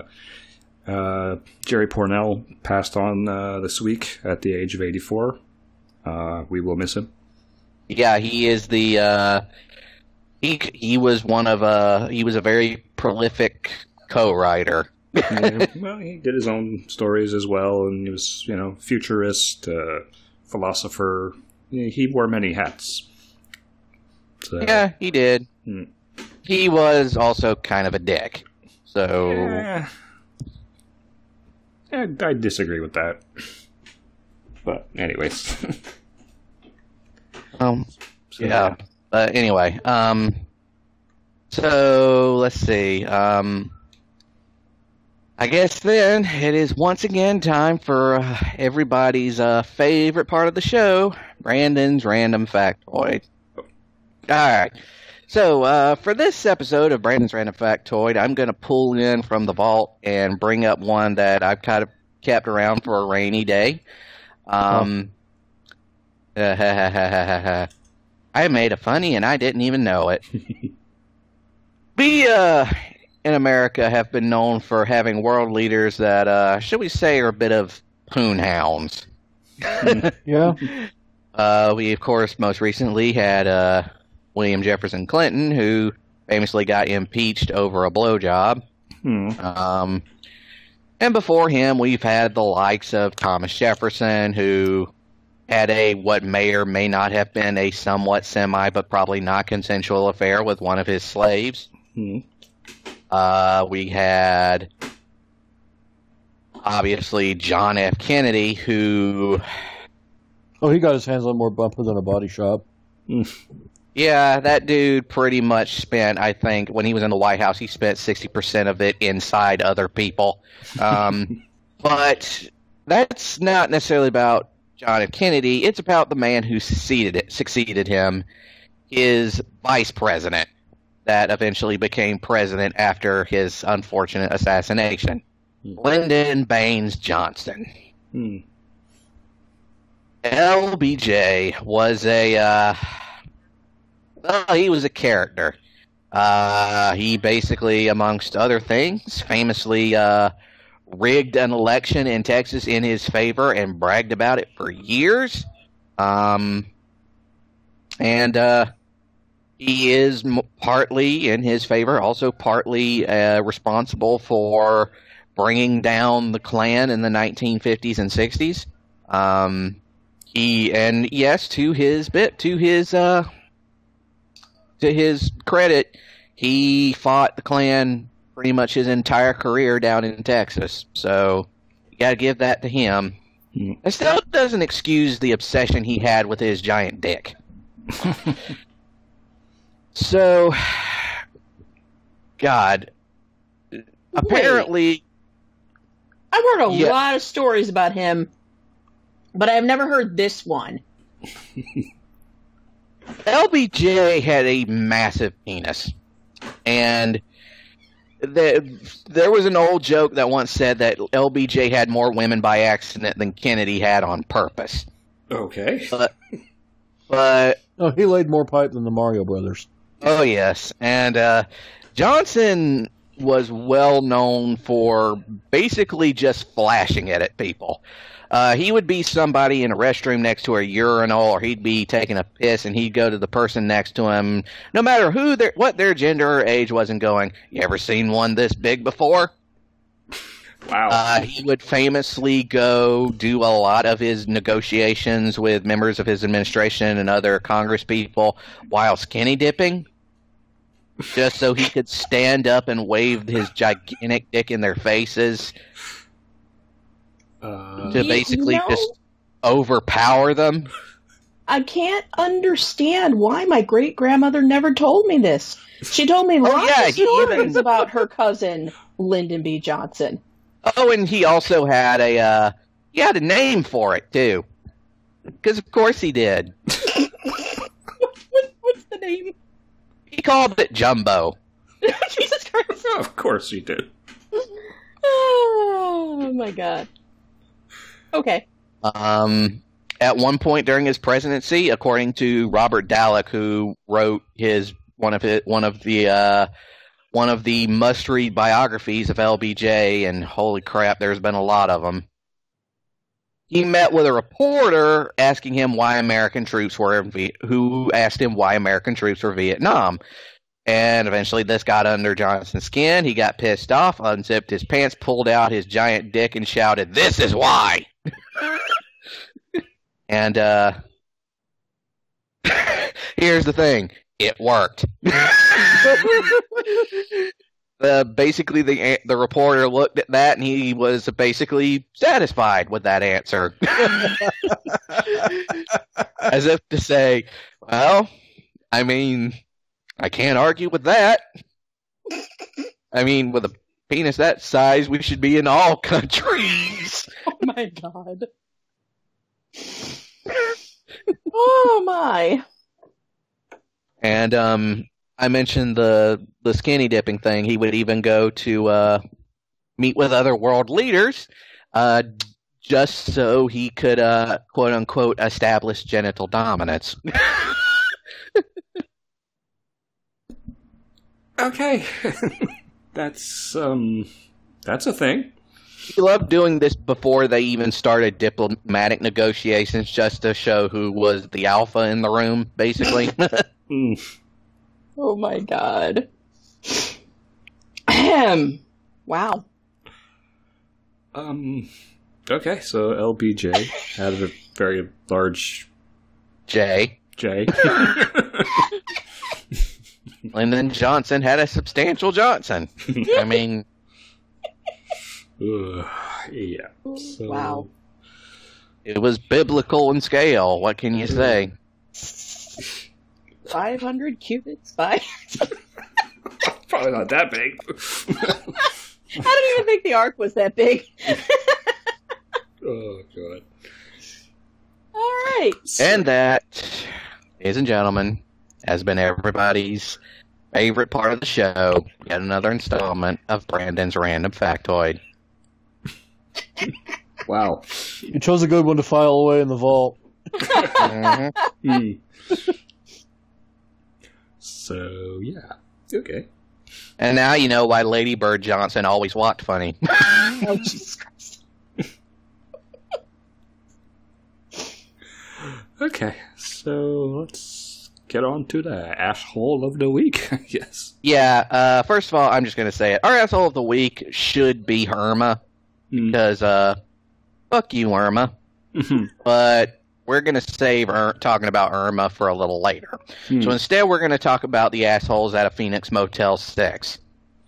Jerry Pournelle passed on this week at the age of 84. We will miss him. Yeah, he is the he was he was a very prolific co-writer. Well, he did his own stories as well, and he was, futurist, philosopher. He wore many hats. So, yeah, he did. He was also kind of a dick. So I disagree with that. But anyways. Yeah. But anyway, so let's see. I guess then it is once again time for everybody's favorite part of the show, Brandon's Random Factoid. All right. So for this episode of Brandon's Random Factoid, I'm going to pull in from the vault and bring up one that I've kind of kept around for a rainy day. I made a funny and I didn't even know it. We in America have been known for having world leaders that, should we say, are a bit of poon hounds. Yeah. We, of course, most recently had William Jefferson Clinton, who famously got impeached over a blowjob. And before him, we've had the likes of Thomas Jefferson, who had what may or may not have been a somewhat semi, but probably not consensual affair with one of his slaves. We had, obviously, John F. Kennedy, who... Oh, he got his hands on more bumper than a body shop. Yeah, that dude pretty much spent, I think, when he was in the White House, he spent 60% of it inside other people. But that's not necessarily about John F. Kennedy. It's about the man who succeeded him, his vice president, that eventually became president after his unfortunate assassination, Lyndon Baines Johnson. LBJ was he was a character. He basically, amongst other things, famously rigged an election in Texas in his favor and bragged about it for years. He is partly in his favor, also partly responsible for bringing down the Klan in the 1950s and 60s. To his credit, he fought the Klan pretty much his entire career down in Texas. So you got to give that to him. It still doesn't excuse the obsession he had with his giant dick. So, God, apparently... I've heard a lot of stories about him, but I've never heard this one. LBJ had a massive penis, and there was an old joke that once said that LBJ had more women by accident than Kennedy had on purpose. Okay. But no, he laid more pipe than the Mario Brothers. Oh, yes. And Johnson was well known for basically just flashing it at people. He would be somebody in a restroom next to a urinal, or he'd be taking a piss, and he'd go to the person next to him, no matter what their gender or age was, and going, "You ever seen one this big before?" Wow. He would famously go do a lot of his negotiations with members of his administration and other Congress people while skinny dipping, just so he could stand up and wave his gigantic dick in their faces to basically just overpower them. I can't understand why my great-grandmother never told me this. She told me lots of stories about her cousin, Lyndon B. Johnson. Oh, and he also had a name for it, too. Because, of course, he did. What's the name? He called it Jumbo. Jesus Christ. Of course you did. Oh my god. Okay. At one point during his presidency, according to Robert Dallek, who wrote one of the must-read biographies of LBJ, and holy crap, there's been a lot of them. He met with a reporter asking him why American troops were who asked him why American troops were in Vietnam. And eventually this got under Johnson's skin. He got pissed off, unzipped his pants, pulled out his giant dick, and shouted, "This is why!" And here's the thing. It worked. Basically, the reporter looked at that, and he was basically satisfied with that answer. As if to say, well, I mean, I can't argue with that. I mean, with a penis that size, we should be in all countries. Oh my god. Oh my. And I mentioned the skinny dipping thing. He would even go to meet with other world leaders just so he could, quote unquote, establish genital dominance. Okay. That's a thing. He loved doing this before they even started diplomatic negotiations, just to show who was the alpha in the room, basically. Oh my god. Wow. Okay, so LBJ had a very large J. Lyndon Johnson had a substantial Johnson. I mean... yeah. So, wow. It was biblical in scale. What can you say? 500 cubits by... Probably not that big. I don't even think the ark was that big. Oh, God. All right. And that, ladies and gentlemen, has been everybody's favorite part of the show. Yet another installment of Brandon's Random Factoid. Wow. You chose a good one to file away in the vault. Mm-hmm. So, yeah. Okay. And now you know why Lady Bird Johnson always walked funny. Oh, Jesus Christ. Okay, so let's get on to the asshole of the week, I guess. Yeah, first of all, I'm just going to say it. Our asshole of the week should be Irma. Because, fuck you, Irma. But we're going to save talking about Irma for a little later. So instead, we're going to talk about the assholes at a Phoenix Motel 6.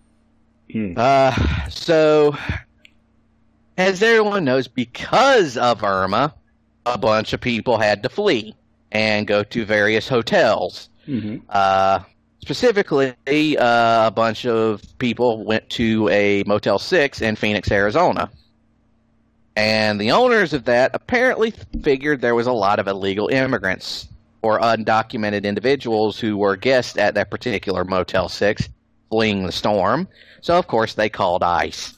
So, as everyone knows, because of Irma, a bunch of people had to flee and go to various hotels. Specifically, a bunch of people went to a Motel 6 in Phoenix, Arizona. And the owners of that apparently figured there was a lot of illegal immigrants or undocumented individuals who were guests at that particular Motel 6 fleeing the storm. So, of course, they called ICE.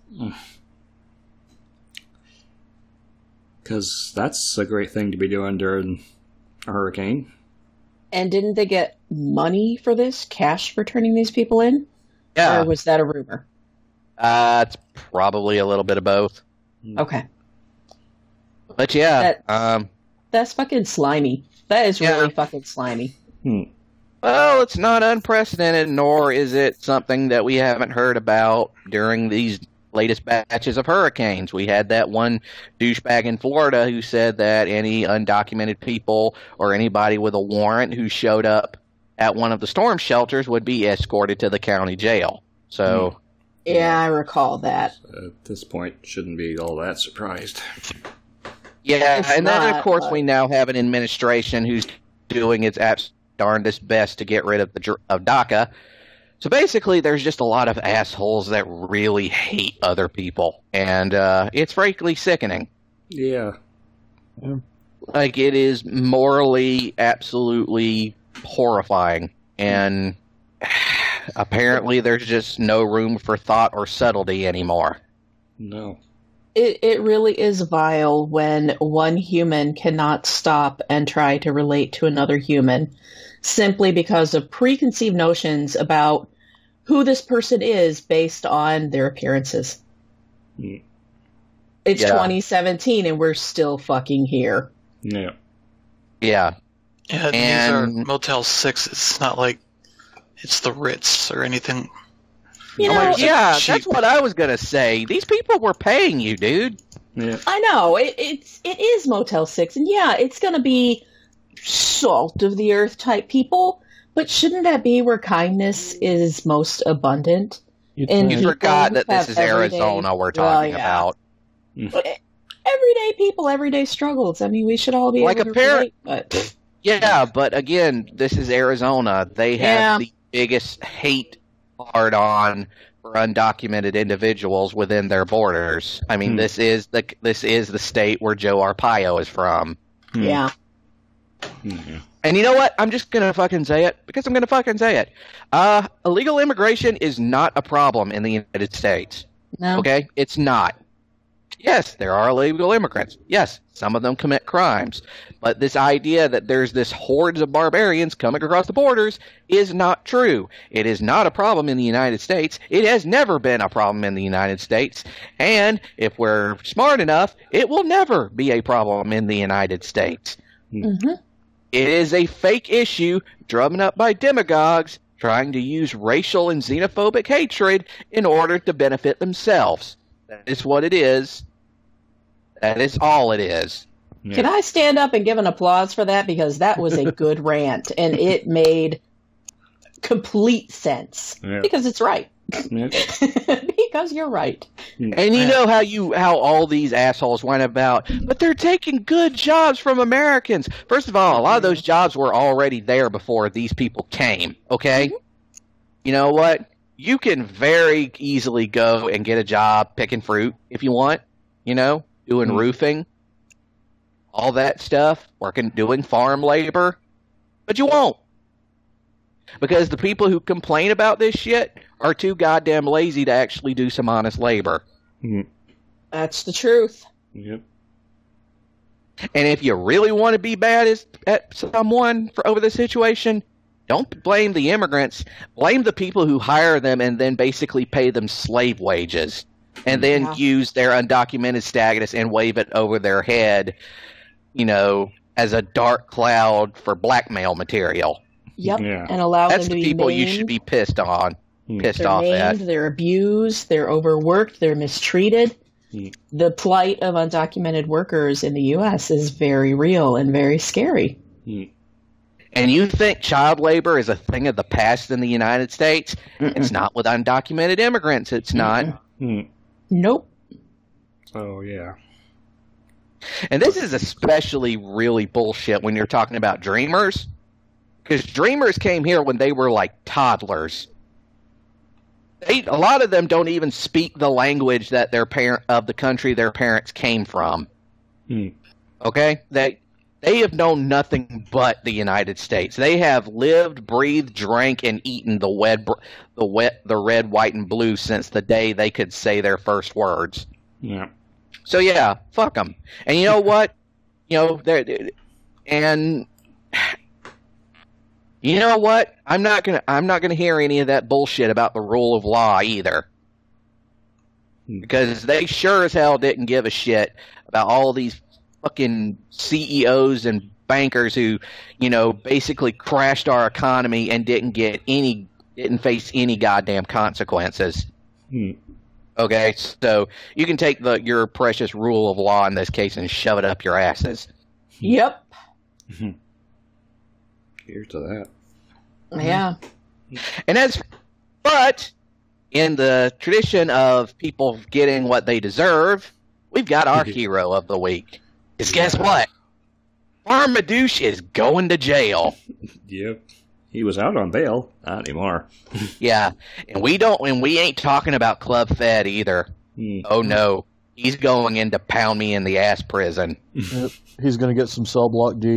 Because that's a great thing to be doing during a hurricane. And didn't they get money for this? Cash for turning these people in? Yeah. Or was that a rumor? It's probably a little bit of both. Okay. But yeah. That's fucking slimy. That is really fucking slimy. Well, it's not unprecedented, nor is it something that we haven't heard about during these latest batches of hurricanes. We had that one douchebag in Florida who said that any undocumented people or anybody with a warrant who showed up at one of the storm shelters would be escorted to the county jail. So... Yeah, I recall that. At this point, shouldn't be all that surprised. Yeah, It's and then, not, of course, but- we now have an administration who's doing its darndest best to get rid of DACA. So basically, there's just a lot of assholes that really hate other people, and it's frankly sickening. Yeah. Like, it is morally absolutely horrifying, and apparently there's just no room for thought or subtlety anymore. No. It really is vile when one human cannot stop and try to relate to another human simply because of preconceived notions about who this person is based on their appearances. Mm. It's 2017 and we're still fucking here. Yeah. Yeah. Yeah, these are Motel 6. It's not like it's the Ritz or anything. You know, yeah, that's what I was gonna say. These people were paying you, dude. Yeah. I know it is Motel 6, and yeah, it's gonna be salt of the earth type people. But shouldn't that be where kindness is most abundant? And you forgot that this is Arizona we're talking about. Everyday people, everyday struggles. I mean, we should all be like able to relate. But yeah, but again, this is Arizona. They have the biggest hate hard on for undocumented individuals within their borders. I mean, this is the state where Joe Arpaio is from. Yeah. Mm-hmm. And you know what? I'm just going to fucking say it because I'm going to fucking say it. Illegal immigration is not a problem in the United States. No. Okay? It's not. Yes, there are illegal immigrants. Yes, some of them commit crimes. But this idea that there's this hordes of barbarians coming across the borders is not true. It is not a problem in the United States. It has never been a problem in the United States. And if we're smart enough, it will never be a problem in the United States. Mm-hmm. It is a fake issue drumming up by demagogues trying to use racial and xenophobic hatred in order to benefit themselves. That is what it is. That is all it is. Yeah. Can I stand up and give an applause for that? Because that was a good rant, and it made complete sense. Yeah. Because it's right. Yeah. Because you're right. And you know how all these assholes went about, but they're taking good jobs from Americans. First of all, a lot of those jobs were already there before these people came, okay? Mm-hmm. You know what? You can very easily go and get a job picking fruit if you want, you know, doing roofing, all that stuff, doing farm labor, but you won't. Because the people who complain about this shit are too goddamn lazy to actually do some honest labor. Mm-hmm. That's the truth. Yep. And if you really want to be bad at someone over the situation, don't blame the immigrants. Blame the people who hire them and then basically pay them slave wages. And then use their undocumented status and wave it over their head, you know, as a dark cloud for blackmail material. Yep, Yeah. and allow That's them to the be people named. you should be pissed They're off named, at. they're abused, they're overworked, they're mistreated. The plight of undocumented workers in the U.S. is very real and very scary. And you think child labor is a thing of the past in the United States? It's not with undocumented immigrants. It's not. Nope. Oh, yeah. And this is especially really bullshit when you're talking about dreamers. Because dreamers came here when they were like toddlers. A lot of them don't even speak the language that of the country their parents came from. Okay? They have known nothing but the United States. They have lived, breathed, drank, and eaten the red, white, and blue since the day they could say their first words. Yeah. So yeah, fuck them. And you know what? You know, and you know what? I'm not gonna hear any of that bullshit about the rule of law either, because they sure as hell didn't give a shit about all these fucking CEOs and bankers who, you know, basically crashed our economy and didn't face any goddamn consequences. Okay, so you can take your precious rule of law in this case and shove it up your asses. Yep. Here's to that. Yeah. But in the tradition of people getting what they deserve, we've got our hero of the week. Because guess what? Marmaduke is going to jail. Yep. He was out on bail. Not anymore. Yeah. And we ain't talking about Club Fed either. Oh no. He's going into pound me in the ass prison. He's going to get some cell block D.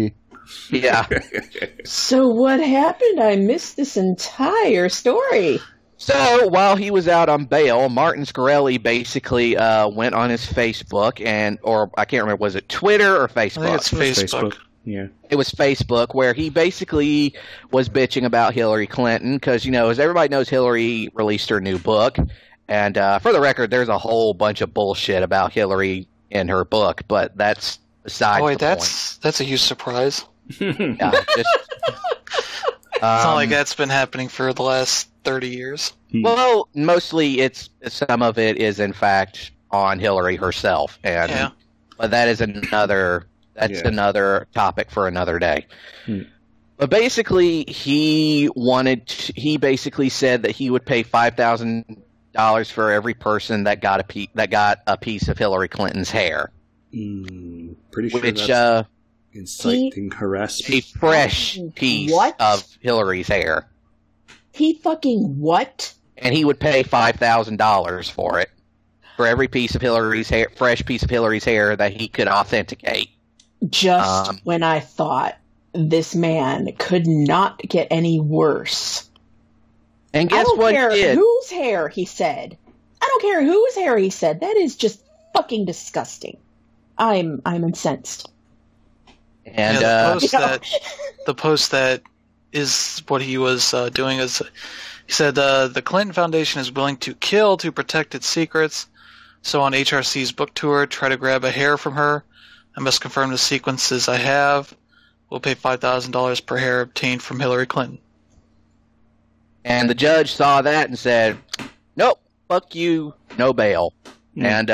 Yeah. So what happened? I missed this entire story. So while he was out on bail, Martin Shkreli basically went on his Facebook or I can't remember, was it Twitter or Facebook? I think it's Facebook. Yeah. It was Facebook, where he basically was bitching about Hillary Clinton because, as everybody knows, Hillary released her new book. And for the record, there's a whole bunch of bullshit about Hillary in her book, but that's besides the point. That's a huge surprise. Yeah, It's not like that's been happening for the last 30 years. Well, mostly some of it is in fact on Hillary herself, but that is another topic for another day. But basically, he basically said that he would pay $5,000 for every person that got a piece of Hillary Clinton's hair. Pretty sure which that's inciting harassment. A fresh piece of Hillary's hair. He fucking what? And he would pay $5,000 for it. For every piece of Hillary's hair, fresh piece of Hillary's hair that he could authenticate. Just when I thought this man could not get any worse. And guess what he did? I don't care whose hair he said. I don't care whose hair he said. That is just fucking disgusting. I'm incensed. And the post that is what he was doing is he said the Clinton Foundation is willing to kill to protect its secrets. So on HRC's book tour, try to grab a hair from her. I must confirm the sequences I have. We'll pay $5,000 per hair obtained from Hillary Clinton. And the judge saw that and said, nope, fuck you, no bail. And,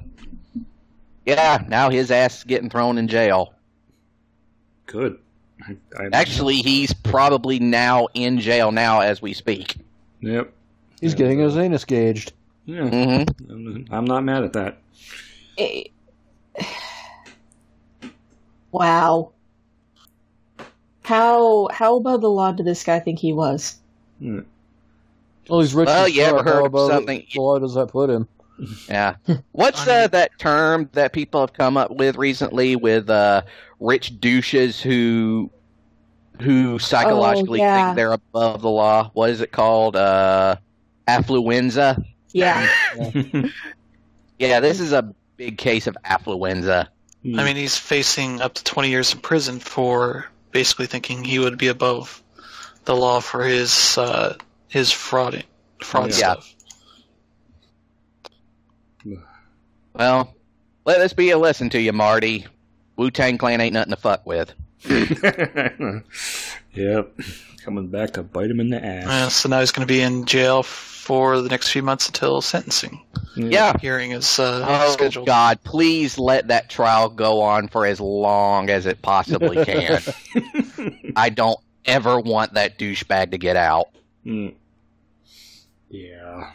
now his ass is getting thrown in jail. Good. Actually, he's probably now in jail now as we speak. Yep. He's getting his anus gauged. Yeah. Mm-hmm. I'm not mad at that. Wow. How above the law did this guy think he was? Well, he's rich. Well, you ever heard of something? The law does that put him? Yeah. What's that term that people have come up with recently with rich douches who psychologically think they're above the law? What is it called? Affluenza? Yeah. Yeah, this is a big case of affluenza. I mean, he's facing up to 20 years in prison for basically thinking he would be above the law for his fraud stuff. Well, let this be a lesson to you, Marty. Wu-Tang Clan ain't nothing to fuck with. Yep. Coming back to bite him in the ass. So now he's going to be in jail for the next few months until sentencing. Yeah. Hearing is scheduled. Oh, God, please let that trial go on for as long as it possibly can. I don't ever want that douchebag to get out. Yeah.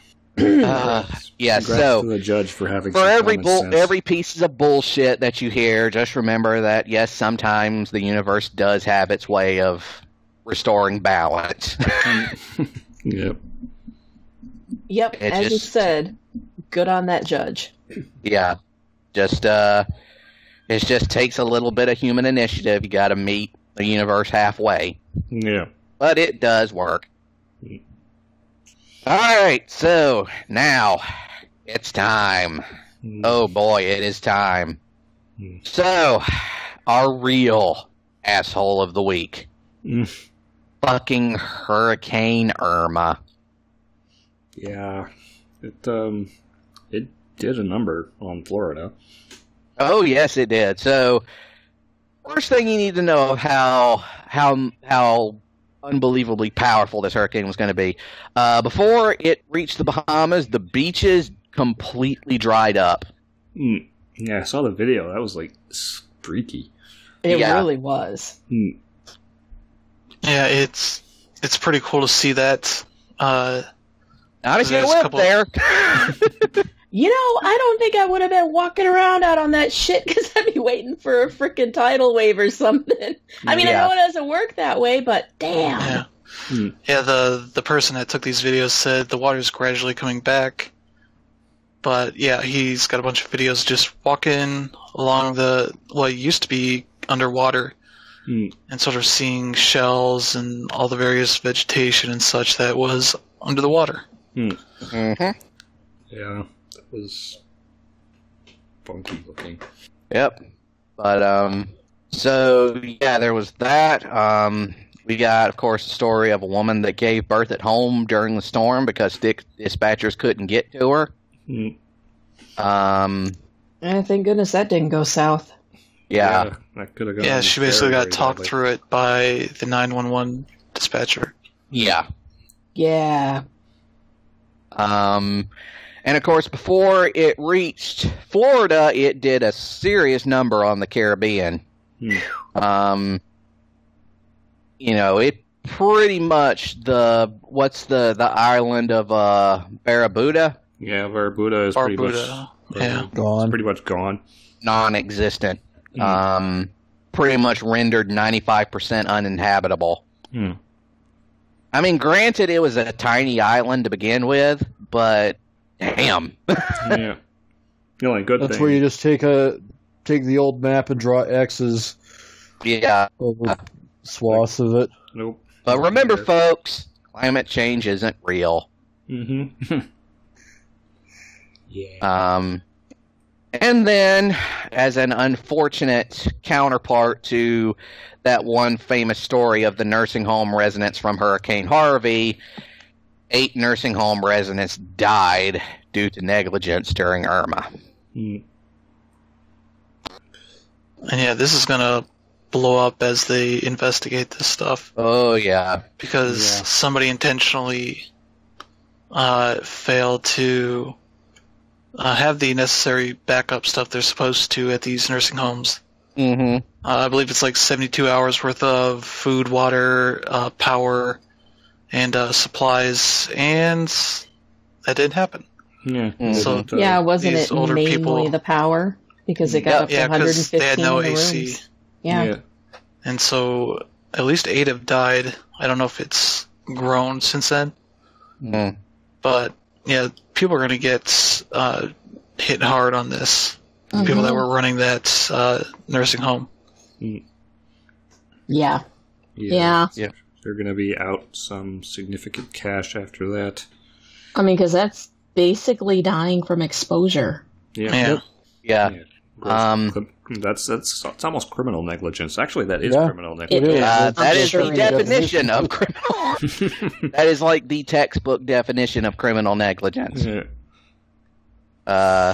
So to the judge for having for every piece of bullshit that you hear, just remember that yes, sometimes the universe does have its way of restoring balance. Yep. Yep. As you said, good on that judge. Yeah. It just takes a little bit of human initiative. You got to meet the universe halfway. Yeah. But it does work. All right, so now it's time. Oh boy, it is time. So, our real asshole of the week. Fucking Hurricane Irma. Yeah. It did a number on Florida. Oh yes, it did. So, first thing you need to know of how unbelievably powerful this hurricane was going to be. Before it reached the Bahamas, the beaches completely dried up. Yeah, I saw the video. That was freaky. It really was. Yeah, it's pretty cool to see that. Not if you live there. I don't think I would have been walking around out on that shit because I'd be waiting for a freaking tidal wave or something. I mean, I know it doesn't work that way, but damn. Yeah, the person that took these videos said the water's gradually coming back. But yeah, he's got a bunch of videos just walking along what used to be underwater, and sort of seeing shells and all the various vegetation and such that was under the water. Mm-hmm. Yeah, that was funky looking. Yep. But, so, yeah, there was that. We got, of course, the story of a woman that gave birth at home during the storm because dispatchers couldn't get to her. Thank goodness that didn't go south. Yeah. That could have gone. Yeah, she basically very, got very talked badly. through it by the 911 dispatcher. Yeah. Yeah. And of course, before it reached Florida, it did a serious number on the Caribbean. It pretty much what's the island of Barbuda? Yeah, Barbuda is pretty much Gone. pretty much gone. Non-existent. Pretty much rendered 95% uninhabitable. I mean, granted, it was a tiny island to begin with, but damn. Yeah. The only good That's thing. where you just take the old map and draw X's Yeah. over swaths of it. Nope. But remember, folks, climate change isn't real. Mm-hmm. Yeah. And then, as an unfortunate counterpart to that one famous story of the nursing home residents from Hurricane Harvey, 8 nursing home residents died due to negligence during Irma. And yeah, this is going to blow up as they investigate this stuff. Oh, yeah. Because somebody intentionally failed to have the necessary backup stuff they're supposed to at these nursing homes. Mm-hmm. I believe it's like 72 hours worth of food, water, power, and supplies, and that didn't happen. Yeah. So wasn't these it older mainly people- the power? Because it got up to Yeah, because 115 they had no in the AC. rooms. Yeah. And so at least 8 have died. I don't know if it's grown since then. Mm. But yeah, people are going to get hit hard on this. People that were running that nursing home. Yeah. Yeah. They're going to be out some significant cash after that. I mean, because that's basically dying from exposure. Yeah. Yeah. It's almost criminal negligence. Actually, that is Yeah. criminal It negligence. is. That I'm is sure the it definition of criminal. That is like the textbook definition of criminal negligence. Yeah.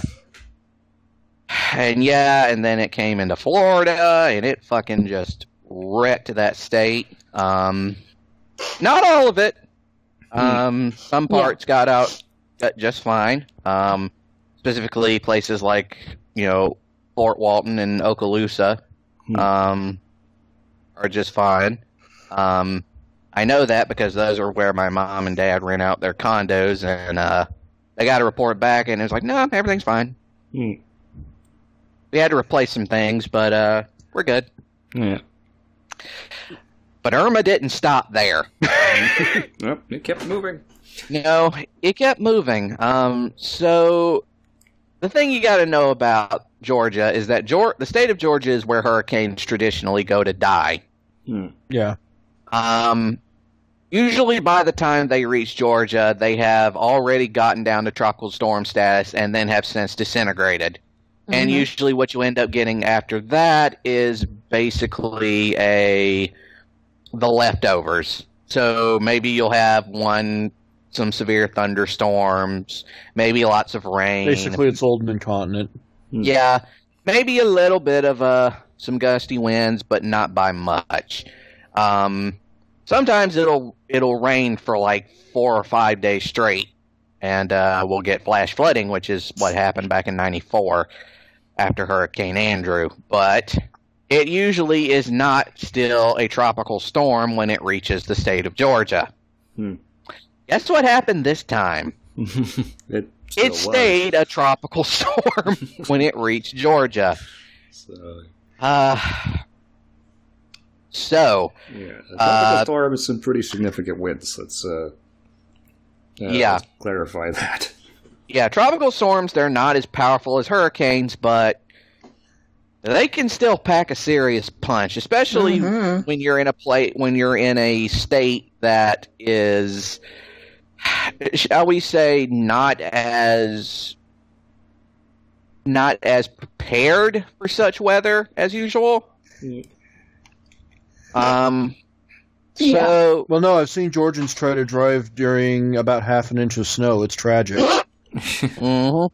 And then it came into Florida, and it fucking just wrecked that state. Not all of it. Some parts got out just fine. Specifically, places like Fort Walton and Okaloosa are just fine. I know that because those are where my mom and dad rent out their condos, and they got a report back, and it was like, no, everything's fine. We had to replace some things, but we're good. Yeah. But Irma didn't stop there. Nope, it kept moving. No, it kept moving. So the thing you got to know about Georgia is that the state of Georgia is where hurricanes traditionally go to die. Yeah. Usually by the time they reach Georgia, they have already gotten down to tropical storm status and then have since disintegrated. And usually what you end up getting after that is basically the leftovers. So maybe you'll have some severe thunderstorms, maybe lots of rain. Basically, it's old incontinent. Yeah, maybe a little bit of some gusty winds, but not by much. Sometimes it'll rain for like 4 or 5 days straight, and we'll get flash flooding, which is what happened back in '94 after Hurricane Andrew. But it usually is not still a tropical storm when it reaches the state of Georgia. Guess what happened this time? It Stayed a tropical storm when it reached Georgia. So, tropical storm is some pretty significant winds. Let's clarify that. Yeah, tropical storms, they're not as powerful as hurricanes, but they can still pack a serious punch, especially Mhm. when you're in a state that is, shall we say, not as prepared for such weather as usual. So Well, no, I've seen Georgians try to drive during about half an inch of snow. It's tragic. mhm.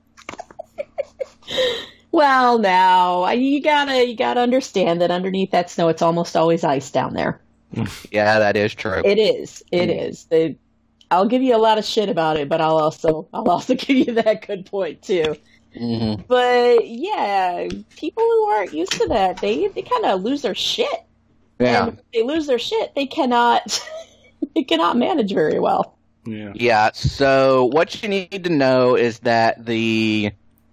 Well, now you gotta understand that underneath that snow, it's almost always ice down there. Yeah, that is true. It is. It is. I'll give you a lot of shit about it, but I'll also give you that good point too. Mhm. But yeah, people who aren't used to that, they kind of lose their shit. Yeah. And if they lose their shit, they cannot manage very well. Yeah. Yeah, so what you need to know is that the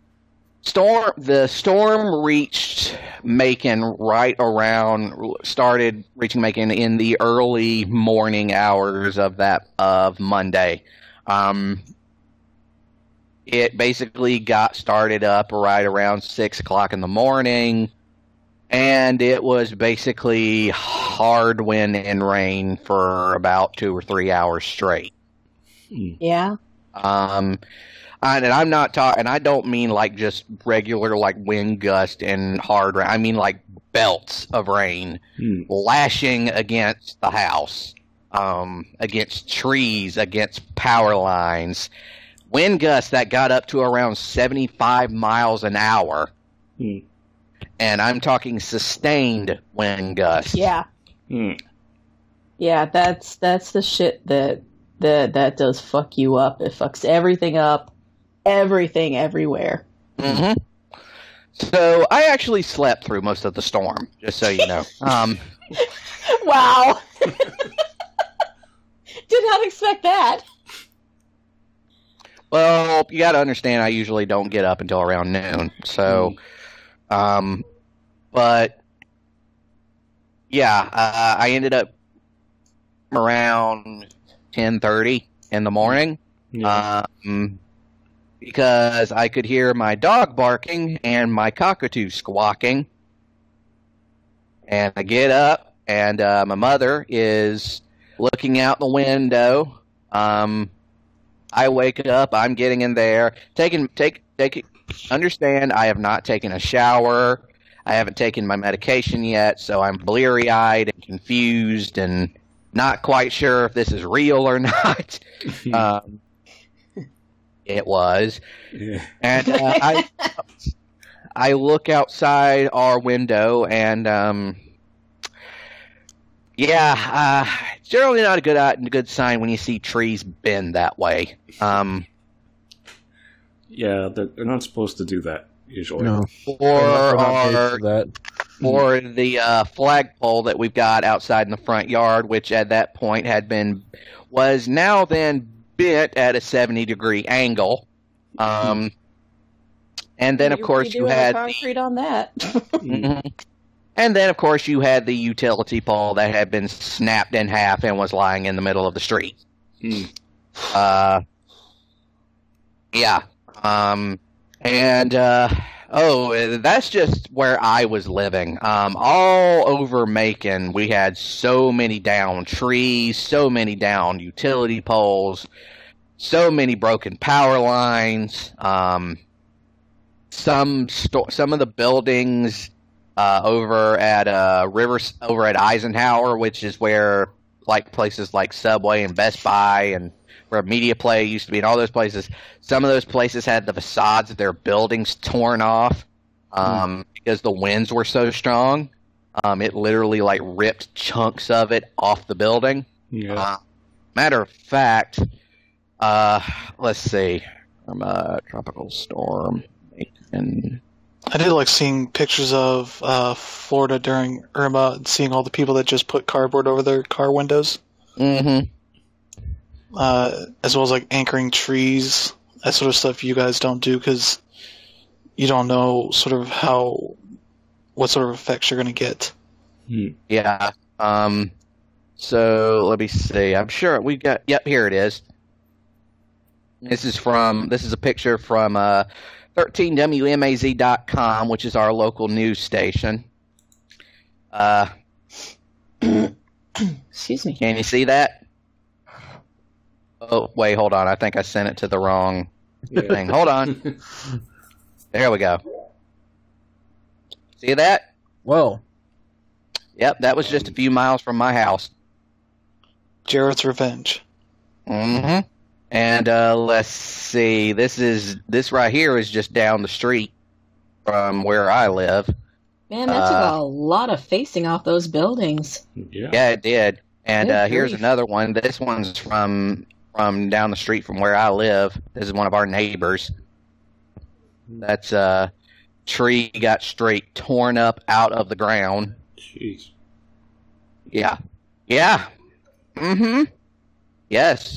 storm reached Macon started reaching Macon in the early morning hours of Monday. It basically got started up right around 6 o'clock in the morning, and it was basically hard wind and rain for about 2 or 3 hours straight. Yeah. And I'm not talking, and I don't mean like just regular like wind gust and hard rain. I mean like belts of rain lashing against the house, against trees, against power lines. Wind gusts that got up to around 75 miles an hour. And I'm talking sustained wind gusts. Yeah. Yeah, that's the shit that does fuck you up. It fucks everything up. Everything, everywhere. Mm-hmm. So I actually slept through most of the storm, just so you know. Wow. Did not expect that. Well, you got to understand, I usually don't get up until around noon. So, but yeah, I ended up around 10:30 in the morning. Because I could hear my dog barking and my cockatoo squawking. And I get up, and my mother is looking out the window. I wake up, I'm getting in there. Understand, I have not taken a shower. I haven't taken my medication yet, so I'm bleary-eyed and confused and not quite sure if this is real or not. It was. Yeah. And I look outside our window, and it's generally not a good sign when you see trees bend that way. Yeah, they're not supposed to do that usually. No. Or the flagpole that we've got outside in the front yard, which at that point was now then bent at a 70-degree angle. And then, of course, you had concrete on that. And then, of course, you had the utility pole that had been snapped in half and was lying in the middle of the street. That's just where I was living. All over Macon, we had so many down trees, so many down utility poles, so many broken power lines. Some of the buildings over at Eisenhower, which is where like places like Subway and Best Buy and where Media Play used to be, and all those places. Some of those places had the facades of their buildings torn off because the winds were so strong. It literally like ripped chunks of it off the building. Yeah. Matter of fact, let's see, from a tropical storm. And I did like seeing pictures of Florida during Irma and seeing all the people that just put cardboard over their car windows. Mm-hmm. As well as like anchoring trees, that sort of stuff you guys don't do because you don't know sort of what sort of effects you're going to get. Yeah. So let me see. I'm sure we got. Yep, here it is. This is a picture from 13WMAZ.com, which is our local news station. Excuse me. Can you see that? Oh, wait, hold on. I think I sent it to the wrong thing. Hold on. There we go. See that? Well, Yep, that was just a few miles from my house. Jared's Revenge. Mm-hmm. And let's see. This right here is just down the street from where I live. Man, that took a lot of facing off those buildings. Yeah, it did. And Good here's grief. another one. This one's from down the street from where I live. This is one of our neighbors. That's tree got straight torn up out of the ground. Jeez. Yeah. Yeah. Mm-hmm. Yes.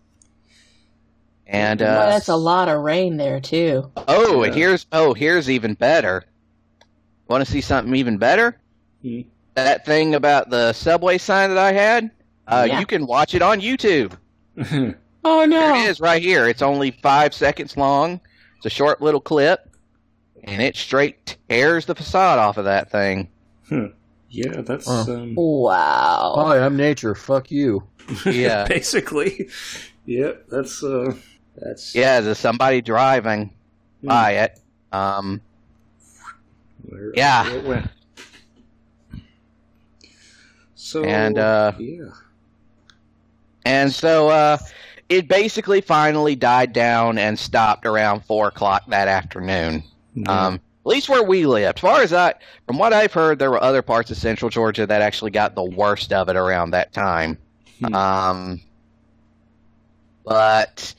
And Boy, that's a lot of rain there too. and here's even better. Want to see something even better? Hmm. That thing about the subway sign that I had? Yeah. You can watch it on YouTube. Oh no! There it is right here. It's only 5 seconds long. It's a short little clip, and it straight tears the facade off of that thing. Yeah, that's Wow. hi, I'm nature. Fuck you. Yeah. basically. Yeah, that's Yeah, there's somebody driving by it. where Yeah. it went. So And, yeah. And so it basically finally died down and stopped around 4 o'clock that afternoon. At least where we lived. From what I've heard, there were other parts of central Georgia that actually got the worst of it around that time. But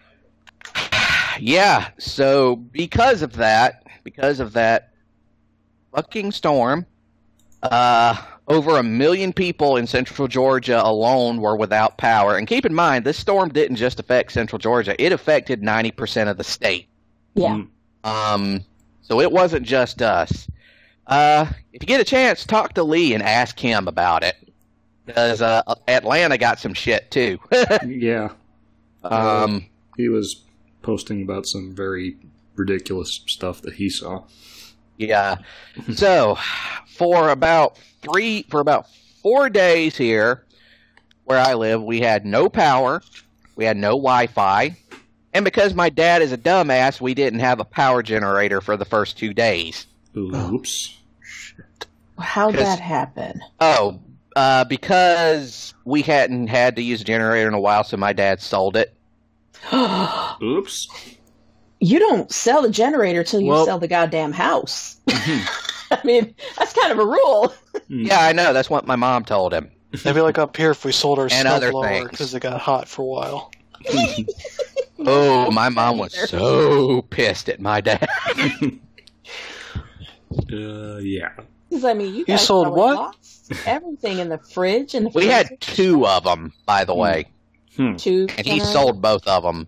yeah, so because of that fucking storm, over 1 million people in central Georgia alone were without power. And keep in mind, this storm didn't just affect central Georgia; it affected 90% of the state. Yeah. So it wasn't just us. If you get a chance, talk to Lee and ask him about it, because Atlanta got some shit too. Yeah. He was posting about some very ridiculous stuff that he saw. Yeah. So for about 4 days here where I live, we had no power, we had no Wi-Fi, and because my dad is a dumbass, we didn't have a power generator for the first 2 days. Oops. How'd that happen? Oh, because we hadn't had to use a generator in a while, so my dad sold it. Oops. You don't sell the generator till you Well- sell the goddamn house. I mean, that's kind of a rule. Yeah, I know. That's what my mom told him. Maybe like up here if we sold our And other snowblower things. because it got hot for a while. Oh, my mom was so pissed at my dad. Yeah. Because I mean, you guys sold probably what? lost everything in the fridge and the We freezer. had 2 of them, by the way, Two and he sold both of them.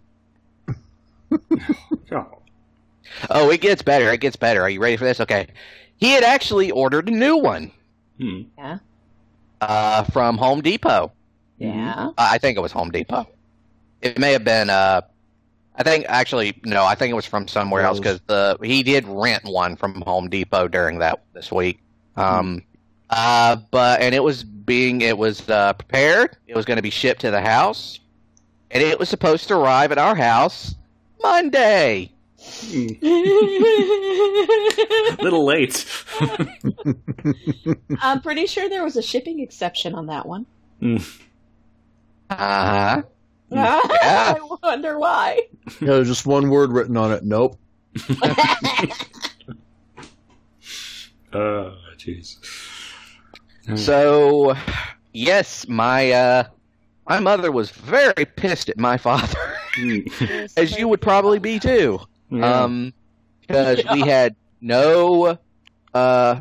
Oh. Oh, it gets better. It gets better. Are you ready for this? Okay. He had actually ordered a new one Yeah. from Home Depot. Yeah. I think it was Home Depot. It may have been. I think it was from somewhere else because he did rent one from Home Depot during this week. But it was prepared. It was going to be shipped to the house, and it was supposed to arrive at our house Monday. Little late. I'm pretty sure there was a shipping exception on that one. Uh-huh. I wonder why. Yeah, there's just one word written on it. Nope. Jeez. So, yes, my mother was very pissed at my father, as you would probably be too. Yeah. Because we had no power,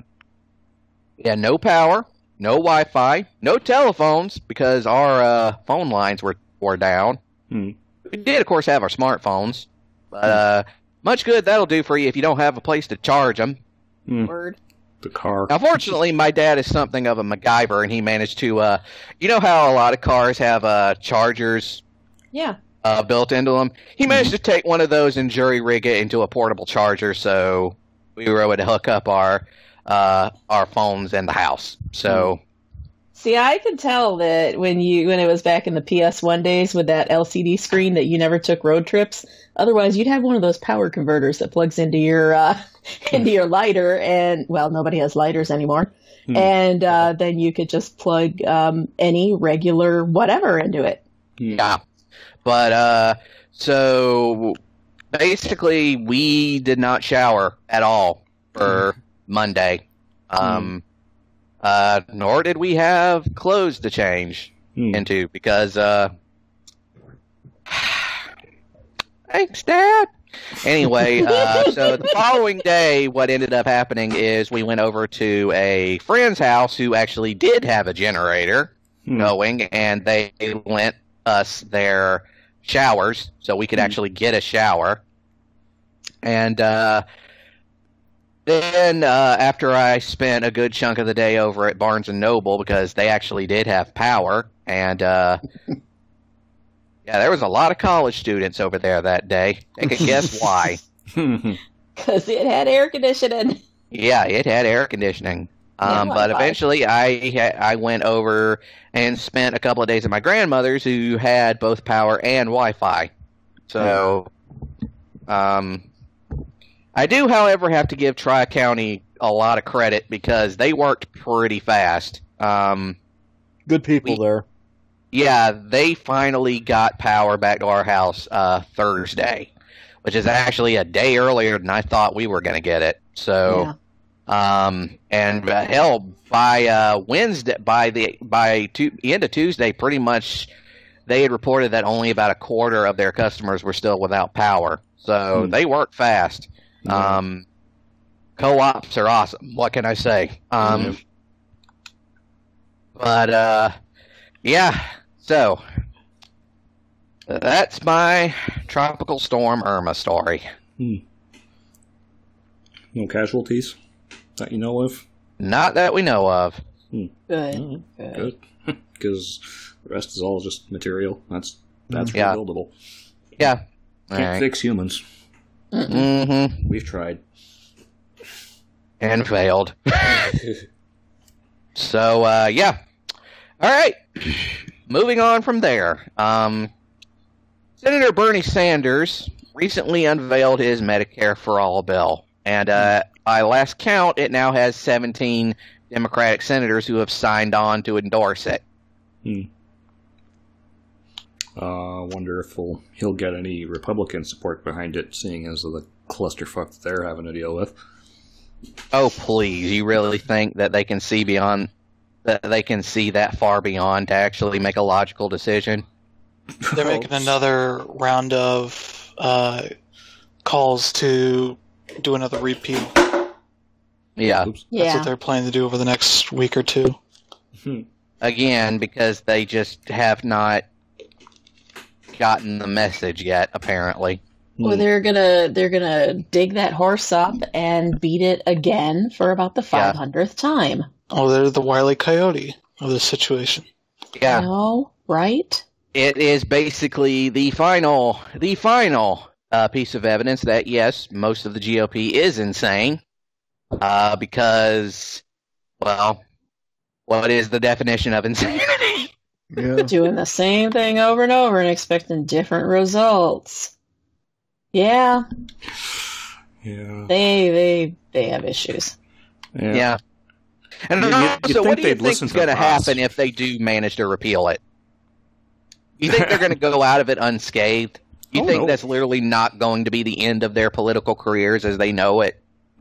no Wi-Fi, no telephones because our phone lines were down. We did, of course, have our smartphones, but much good that'll do for you if you don't have a place to charge them. Word. The car. Now, fortunately, my dad is something of a MacGyver, and he managed to, you know how a lot of cars have chargers Yeah. built into them. He managed to take one of those and jury rig it into a portable charger, so we were able to hook up our phones in the house. So, see, I could tell that when it was back in the PS1 days with that LCD screen that you never took road trips. Otherwise, you'd have one of those power converters that plugs into your lighter, and well, nobody has lighters anymore. And then you could just plug any regular whatever into it. Yeah. But, so, basically, we did not shower at all for Monday. Nor did we have clothes to change into, because, thanks, Dad! Anyway, so the following day, what ended up happening is we went over to a friend's house who actually did have a generator going, and they lent us their showers so we could actually get a shower. And then after I spent a good chunk of the day over at Barnes & Noble, because they actually did have power, and yeah, there was a lot of college students over there that day. I can guess why. Because it had air conditioning. Yeah, it had air conditioning. But eventually I went over and spent a couple of days at my grandmother's, who had both power and Wi-Fi. So, I do, however, have to give Tri-County a lot of credit, because they worked pretty fast. Good people there. Yeah, they finally got power back to our house Thursday, which is actually a day earlier than I thought we were going to get it. So... Yeah. And hell, by Wednesday, by the end of Tuesday, pretty much they had reported that only about a quarter of their customers were still without power. So they work fast. Co-ops are awesome. What can I say? But yeah. So that's my Tropical Storm Irma story. No casualties that you know of? Not that we know of. Good. Because the rest is all just material. That's rebuildable. Yeah. Can't fix humans. Mm-hmm. We've tried. And failed. So, yeah. All right. Moving on from there. Senator Bernie Sanders recently unveiled his Medicare for All bill. And by last count, it now has 17 Democratic senators who have signed on to endorse it. Wonder if he'll get any Republican support behind it, seeing as the clusterfuck that they're having to deal with. Oh, please. You really think that they can see beyond, that they can see that far beyond to actually make a logical decision? They're making another round of calls to do another repeal. Yeah. That's what they're planning to do over the next week or two. Again, because they just have not gotten the message yet, apparently. Well, they're gonna dig that horse up and beat it again for about the 500th time. Oh, they're the Wile E. Coyote of this situation. Yeah. No, right? It is basically the final piece of evidence that, yes, most of the GOP is insane. Because, well, what is the definition of insanity? Yeah. Doing the same thing over and over and expecting different results. Yeah. Yeah. They have issues. Yeah. And you so what do you they'd think is going to happen if they do manage to repeal it? You think they're going to go out of it unscathed? You think that's literally not going to be the end of their political careers as they know it?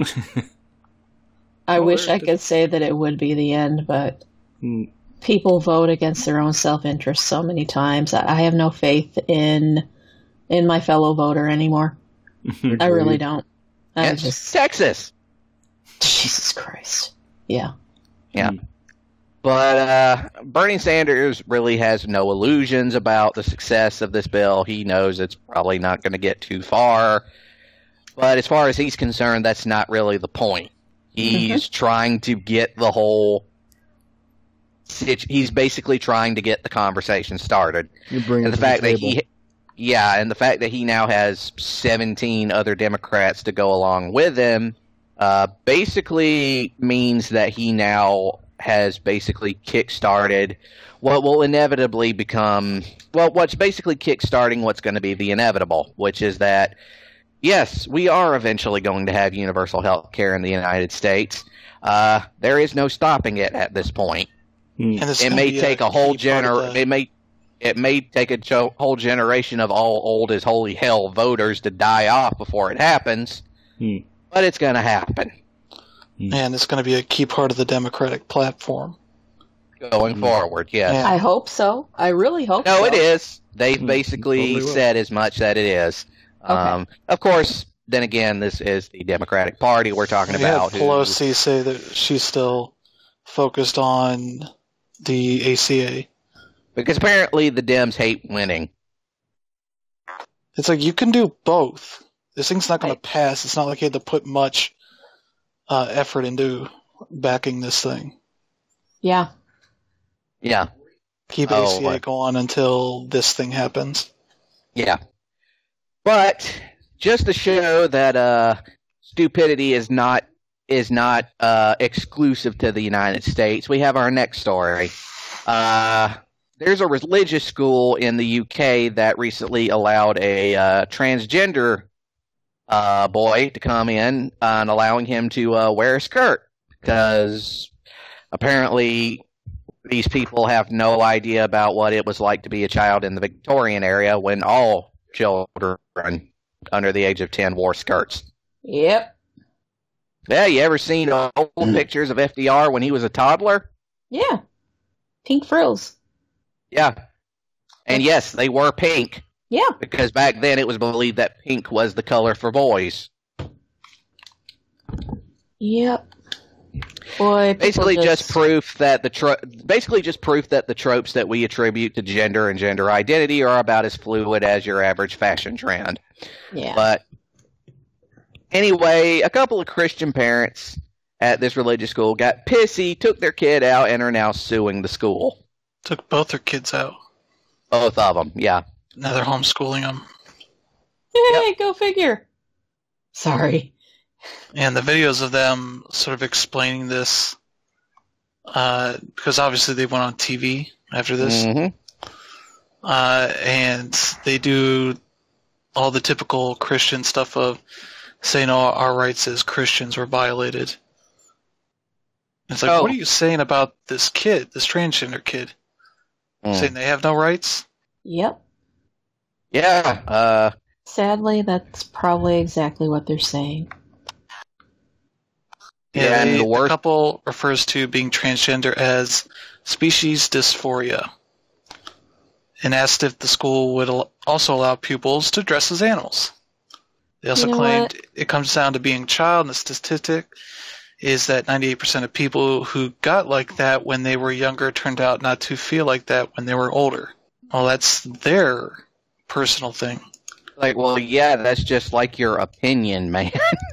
I wish I could say that it would be the end, but people vote against their own self-interest so many times. I have no faith in my fellow voter anymore. I really don't. It's Texas. Jesus Christ. Yeah. Yeah. But Bernie Sanders really has no illusions about the success of this bill. He knows it's probably not going to get too far. But as far as he's concerned, that's not really the point. He's trying to get the whole... He's basically trying to get the conversation started. You bring and the fact that he... Yeah, and the fact that he now has 17 other Democrats to go along with him basically means that he now has basically kickstarted what will inevitably become, what's basically kickstarting what's going to be the inevitable, which is that, yes, we are eventually going to have universal health care in the United States. There is no stopping it at this point. It may take a whole It may take a whole generation of all old as holy hell voters to die off before it happens, but it's going to happen. And it's going to be a key part of the Democratic platform. Going forward, yes. Yeah. I hope so. I really hope so. No, it is. They've basically said as much that it is. Okay. Of course, then again, this is the Democratic Party we're talking about. Had Pelosi say that she's still focused on the ACA. Because apparently the Dems hate winning. It's like, you can do both. This thing's not going to pass. It's not like you had to put much effort into backing this thing. Yeah. Yeah. Keep ACA going until this thing happens. Yeah. But just to show that stupidity is not exclusive to the United States, we have our next story. There's a religious school in the UK that recently allowed a transgender boy to come in and allowing him to wear a skirt, because apparently these people have no idea about what it was like to be a child in the Victorian era when all children under the age of 10 wore skirts. Yep. Yeah, you ever seen old pictures of FDR when he was a toddler? Yeah. Pink frills. Yeah. And yes, they were pink. Yeah. Because back then it was believed that pink was the color for boys. Yep. Boy, basically just proof that the tropes that we attribute to gender and gender identity are about as fluid as your average fashion trend. Yeah. But anyway, a couple of Christian parents at this religious school got pissy, took their kid out, and are now suing the school. Took both their kids out. Both of them, yeah. Now they're homeschooling them. Hey, go figure. Sorry. And the videos of them sort of explaining this, because obviously they went on TV after this, and they do all the typical Christian stuff of saying, "Oh, our rights as Christians were violated." It's like, what are you saying about this kid, this transgender kid? Saying they have no rights? Yep. Yeah. Sadly, that's probably exactly what they're saying. Yeah, and the couple refers to being transgender as species dysphoria, and asked if the school would also allow pupils to dress as animals. They also claimed it comes down to being a child, and the statistic is that 98% of people who got like that when they were younger turned out not to feel like that when they were older. Well, that's their personal thing. Like, well, yeah, that's just like your opinion, man.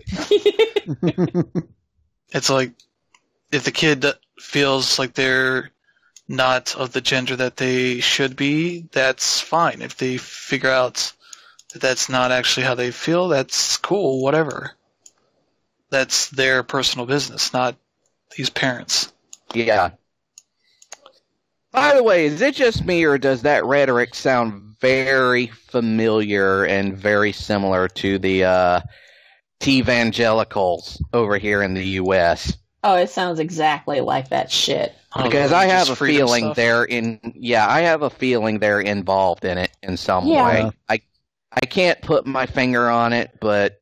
It's like, if the kid feels like they're not of the gender that they should be, that's fine. If they figure out that that's not actually how they feel, that's cool, whatever. That's their personal business, not these parents. Yeah. By the way, is it just me, or does that rhetoric sound very familiar and very similar to the T-evangelicals over here in the U.S.? Oh, it sounds exactly like that shit. Because I have a feeling they're involved in it in some way. I can't put my finger on it, but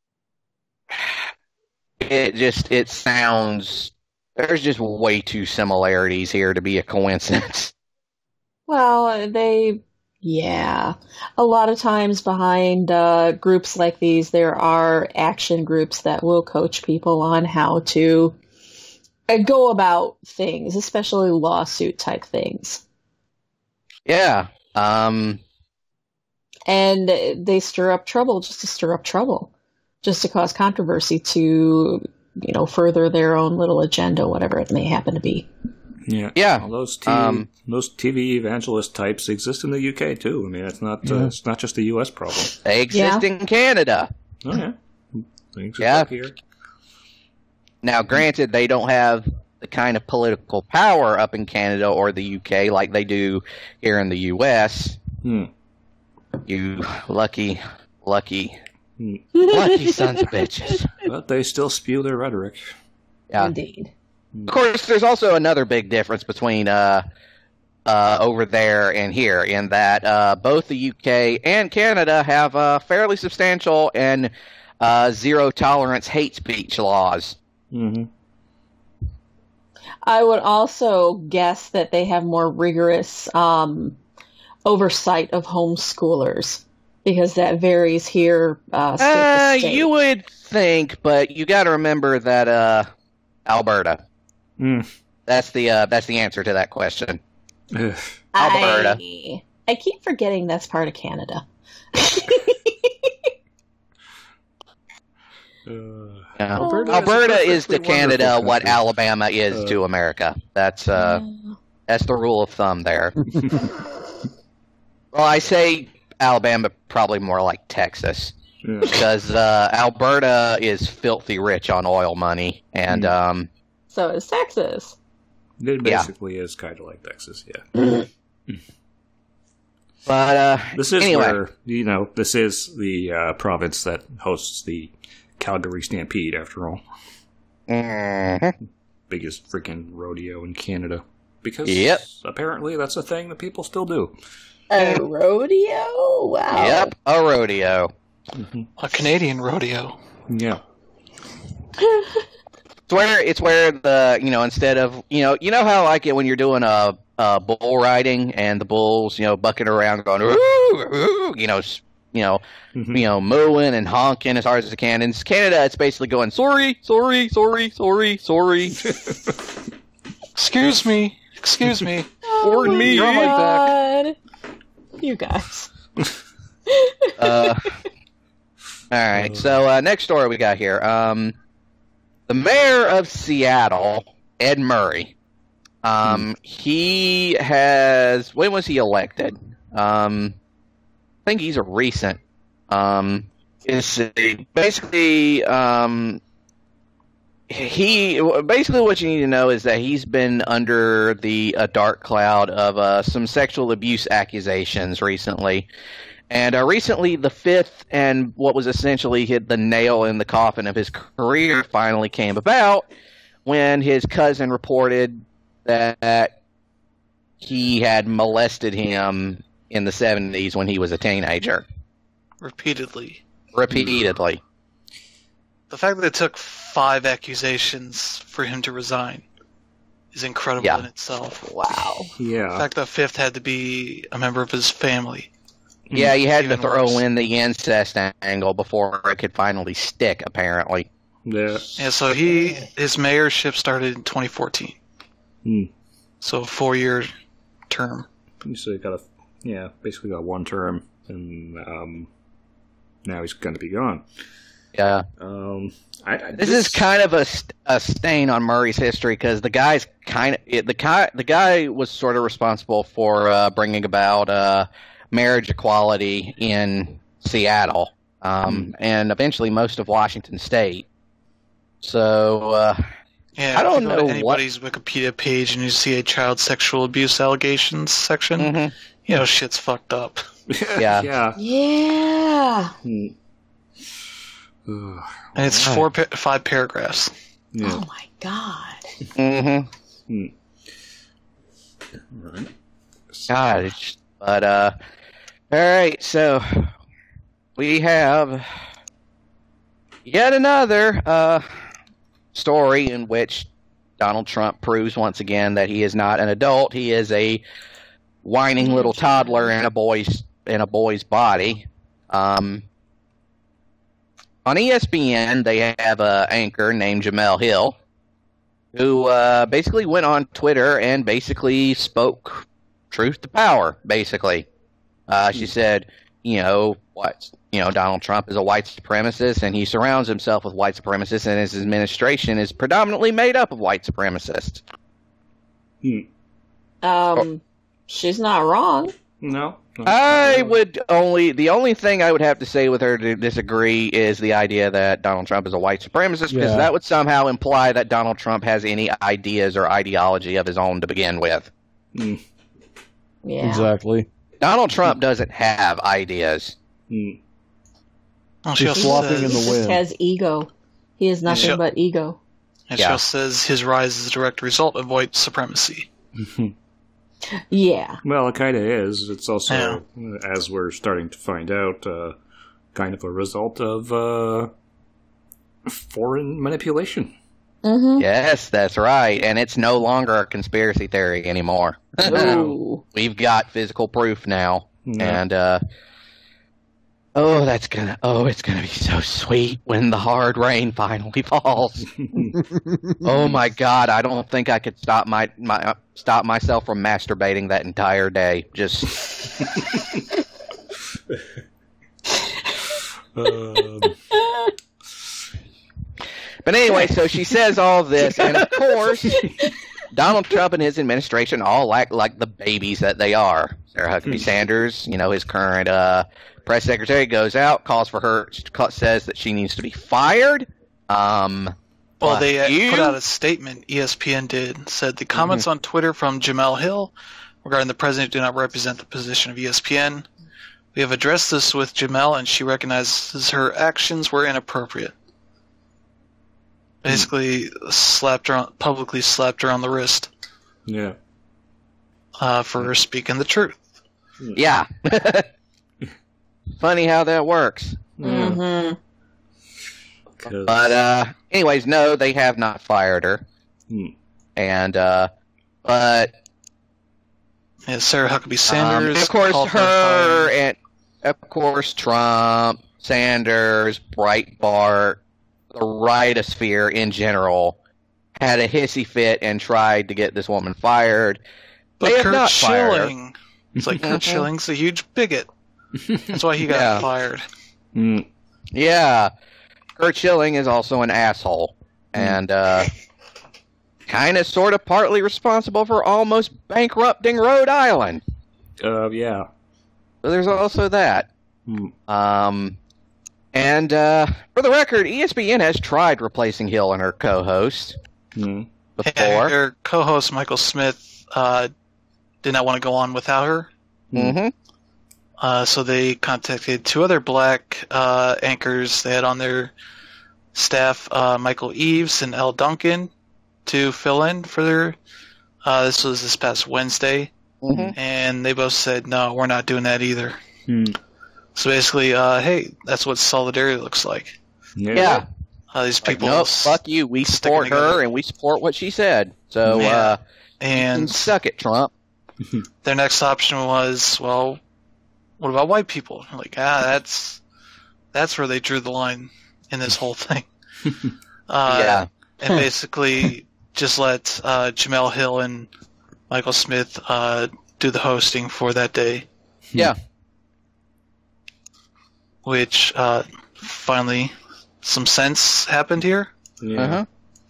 it sounds, there's just way too similarities here to be a coincidence. Well, a lot of times behind groups like these, there are action groups that will coach people on how to go about things, especially lawsuit type things. Yeah. And they stir up trouble just to stir up trouble, just to cause controversy to, further their own little agenda, whatever it may happen to be. Yeah, Yeah. Well, those TV evangelist types exist in the UK too. I mean, it's not just a US problem. They exist in Canada. Oh yeah, things are Yeah. like here. Now, granted, they don't have the kind of political power up in Canada or the UK like they do here in the US. You lucky sons of bitches. But they still spew their rhetoric. Yeah. Indeed. Of course, there's also another big difference between over there and here, in that both the UK and Canada have fairly substantial and zero-tolerance hate speech laws. Mm-hmm. I would also guess that they have more rigorous oversight of homeschoolers, because that varies here. State to state. You would think, but you got to remember that Alberta. That's the answer to that question. Alberta. I keep forgetting that's part of Canada. Alberta is to Canada what Alabama is to America. That's the rule of thumb there. Well, I say Alabama, probably more like Texas, because Alberta is filthy rich on oil money, and so is Texas. It basically is kind of like Texas, yeah. But this is anyway. where this is the province that hosts the Calgary Stampede, after all. Biggest freaking rodeo in Canada. Because apparently that's a thing that people still do. A rodeo? Wow. Yep, a rodeo. A Canadian rodeo. Yeah. It's where the instead of how like it when you're doing a bull riding and the bulls bucking around going ooh, mooing and honking as hard as they can. In Canada, it's basically going sorry. Excuse me. Pardon me. You're on my back. You guys. All right. So next story we got here. The mayor of Seattle, Ed Murray. He has. When was he elected? I think he's a recent. Basically what you need to know is that he's been under a dark cloud of some sexual abuse accusations recently. And recently, the fifth and what was essentially the nail in the coffin of his career finally came about when his cousin reported that he had molested him in the 70s when he was a teenager. Repeatedly. The fact that it took 5 accusations for him to resign is incredible in itself. Wow. Yeah. The fact that 5th had to be a member of his family. Yeah, you had to Even throw worse. in the incest angle before it could finally stick, apparently. Yeah. Yeah, so his mayorship started in 2014. So a 4-year term. So he basically got one term, and now he's going to be gone. Yeah. This is kind of a stain on Murray's history because the guy's the guy was sort of responsible for bringing about marriage equality in Seattle, and eventually most of Washington State. So I don't know anybody's Wikipedia page and you see a child sexual abuse allegations section. Shit's fucked up. Yeah. Yeah. And it's 5 paragraphs. Yeah. Oh my god. Right. God, but all right. So we have yet another story in which Donald Trump proves once again that he is not an adult. He is a whining little toddler in a boy's body. On ESPN, they have an anchor named Jamel Hill, who basically went on Twitter and basically spoke truth to power. Basically, she said, Donald Trump is a white supremacist, and he surrounds himself with white supremacists, and his administration is predominantly made up of white supremacists. She's not wrong. No. The only thing I would have to say with her to disagree is the idea that Donald Trump is a white supremacist, because that would somehow imply that Donald Trump has any ideas or ideology of his own to begin with. Yeah. Exactly. Donald Trump doesn't have ideas. Well, She's flopping in the He just wind. has ego. He has nothing but ego. And she also says his rise is a direct result of white supremacy. Yeah. Well, it kind of is. It's also, as we're starting to find out, kind of a result of foreign manipulation. Mm-hmm. Yes, that's right. And it's no longer a conspiracy theory anymore. Ooh. We've got physical proof now. Yeah. And, it's gonna be so sweet when the hard rain finally falls. Oh my God, I don't think I could stop stop myself from masturbating that entire day. Just But anyway, so she says all this, and of course, Donald Trump and his administration all act like the babies that they are. Sarah Huckabee Sanders, his current press secretary, goes out, says that she needs to be fired. Well, they put out a statement, ESPN did, said the comments on Twitter from Jamel Hill regarding the president do not represent the position of ESPN. We have addressed this with Jamel, and she recognizes her actions were inappropriate. Basically, publicly slapped her on the wrist. Yeah. For her speaking the truth. Yeah. Funny how that works. Mm-hmm. But, anyways, no, they have not fired her. And, but... Yeah, Sarah Huckabee Sanders. Of course, her, and of course, Trump, Sanders, Breitbart, the rightosphere in general, had a hissy fit and tried to get this woman fired. But They have Kurt not fired her. Schilling, it's like Kurt Schilling's a huge bigot. That's why he got fired. Yeah. Kurt Schilling is also an asshole. And, kind of sort of partly responsible for almost bankrupting Rhode Island. Yeah. So there's also that. And for the record, ESPN has tried replacing Hill and her co-host before. And her co-host, Michael Smith, did not want to go on without her. So they contacted two other black anchors they had on their staff, Michael Eaves and Elle Duncan, to fill in for their... this was this past Wednesday. And they both said, no, we're not doing that either. So basically, hey, that's what solidarity looks like. Yeah. These people... Nope, fuck you. We support her, and we support what she said. So, and suck it, Trump. Their next option was, well, what about white people? Like, that's where they drew the line in this whole thing. And basically just let Jamel Hill and Michael Smith do the hosting for that day. Yeah. Which, finally, some sense happened here. Yeah.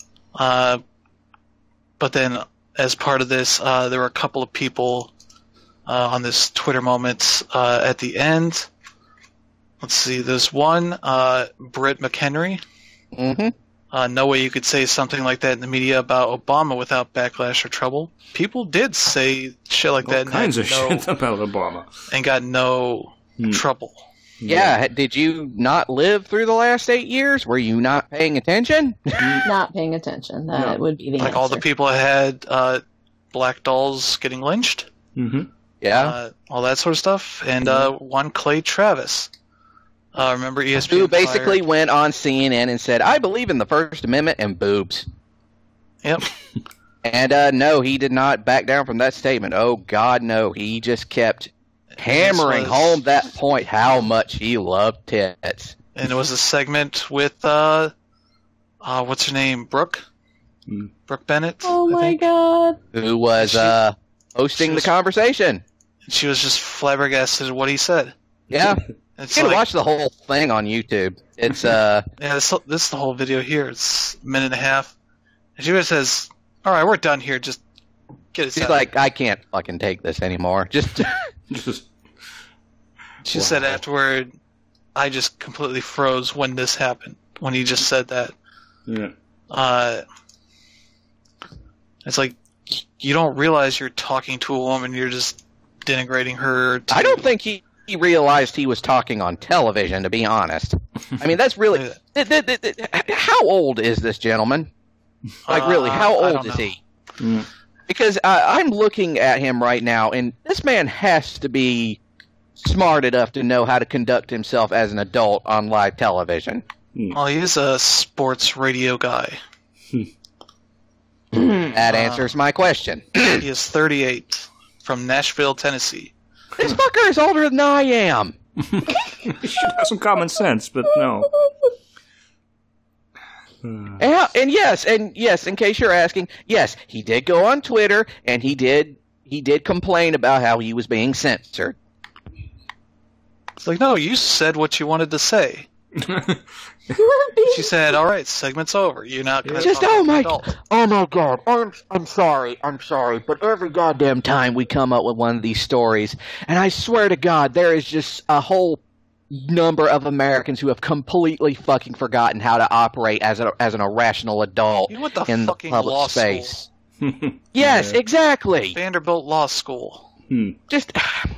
But then, as part of this, there were a couple of people on this Twitter Moments at the end. Let's see, there's one, Britt McHenry. No way you could say something like that in the media about Obama without backlash or trouble. People did say shit like that. All kinds of shit about Obama. And got no trouble. Yeah, did you not live through the last 8 years? Were you not paying attention? Not paying attention. That would be the like answer. all the people that had black dolls getting lynched. Yeah. All that sort of stuff. And one Clay Travis. Remember ESPN Who basically went on CNN and said, I believe in the First Amendment and boobs. Yep. And no, he did not back down from that statement. Oh, God, no. He just kept hammering home that point how much he loved tits. And it was a segment with, what's her name? Brooke Bennett. Oh my God. Who was hosting the conversation. She was just flabbergasted at what he said. Yeah. It's you can watch the whole thing on YouTube. It's yeah, this is the whole video here. It's a minute and a half. And she just says, all right, we're done here. Just Get it She's out. like, I can't fucking take this anymore. Just She said afterward, I just completely froze when this happened. When he just said that. Yeah. It's like, you don't realize you're talking to a woman, you're just denigrating her. I don't think he realized he was talking on television, to be honest. I mean, that's really... How old is this gentleman? Like, really, how old is he? Mm. Because I'm looking at him right now, and this man has to be smart enough to know how to conduct himself as an adult on live television. Well, he is a sports radio guy. That answers my question. He is 38, from Nashville, Tennessee. This fucker is older than I am. He should have some common sense, but no. And yes, in case you're asking, yes, he did go on Twitter, and he did complain about how he was being censored. It's like, no, you said what you wanted to say. She said, all right, segment's over. You're not going to Just, talk oh to an my adult. God, I'm sorry, but every goddamn time we come up with one of these stories, and I swear to God, there is just a whole number of Americans who have completely fucking forgotten how to operate as an irrational adult You went to in the fucking public law space. school. Yes, exactly. Vanderbilt Law School. Just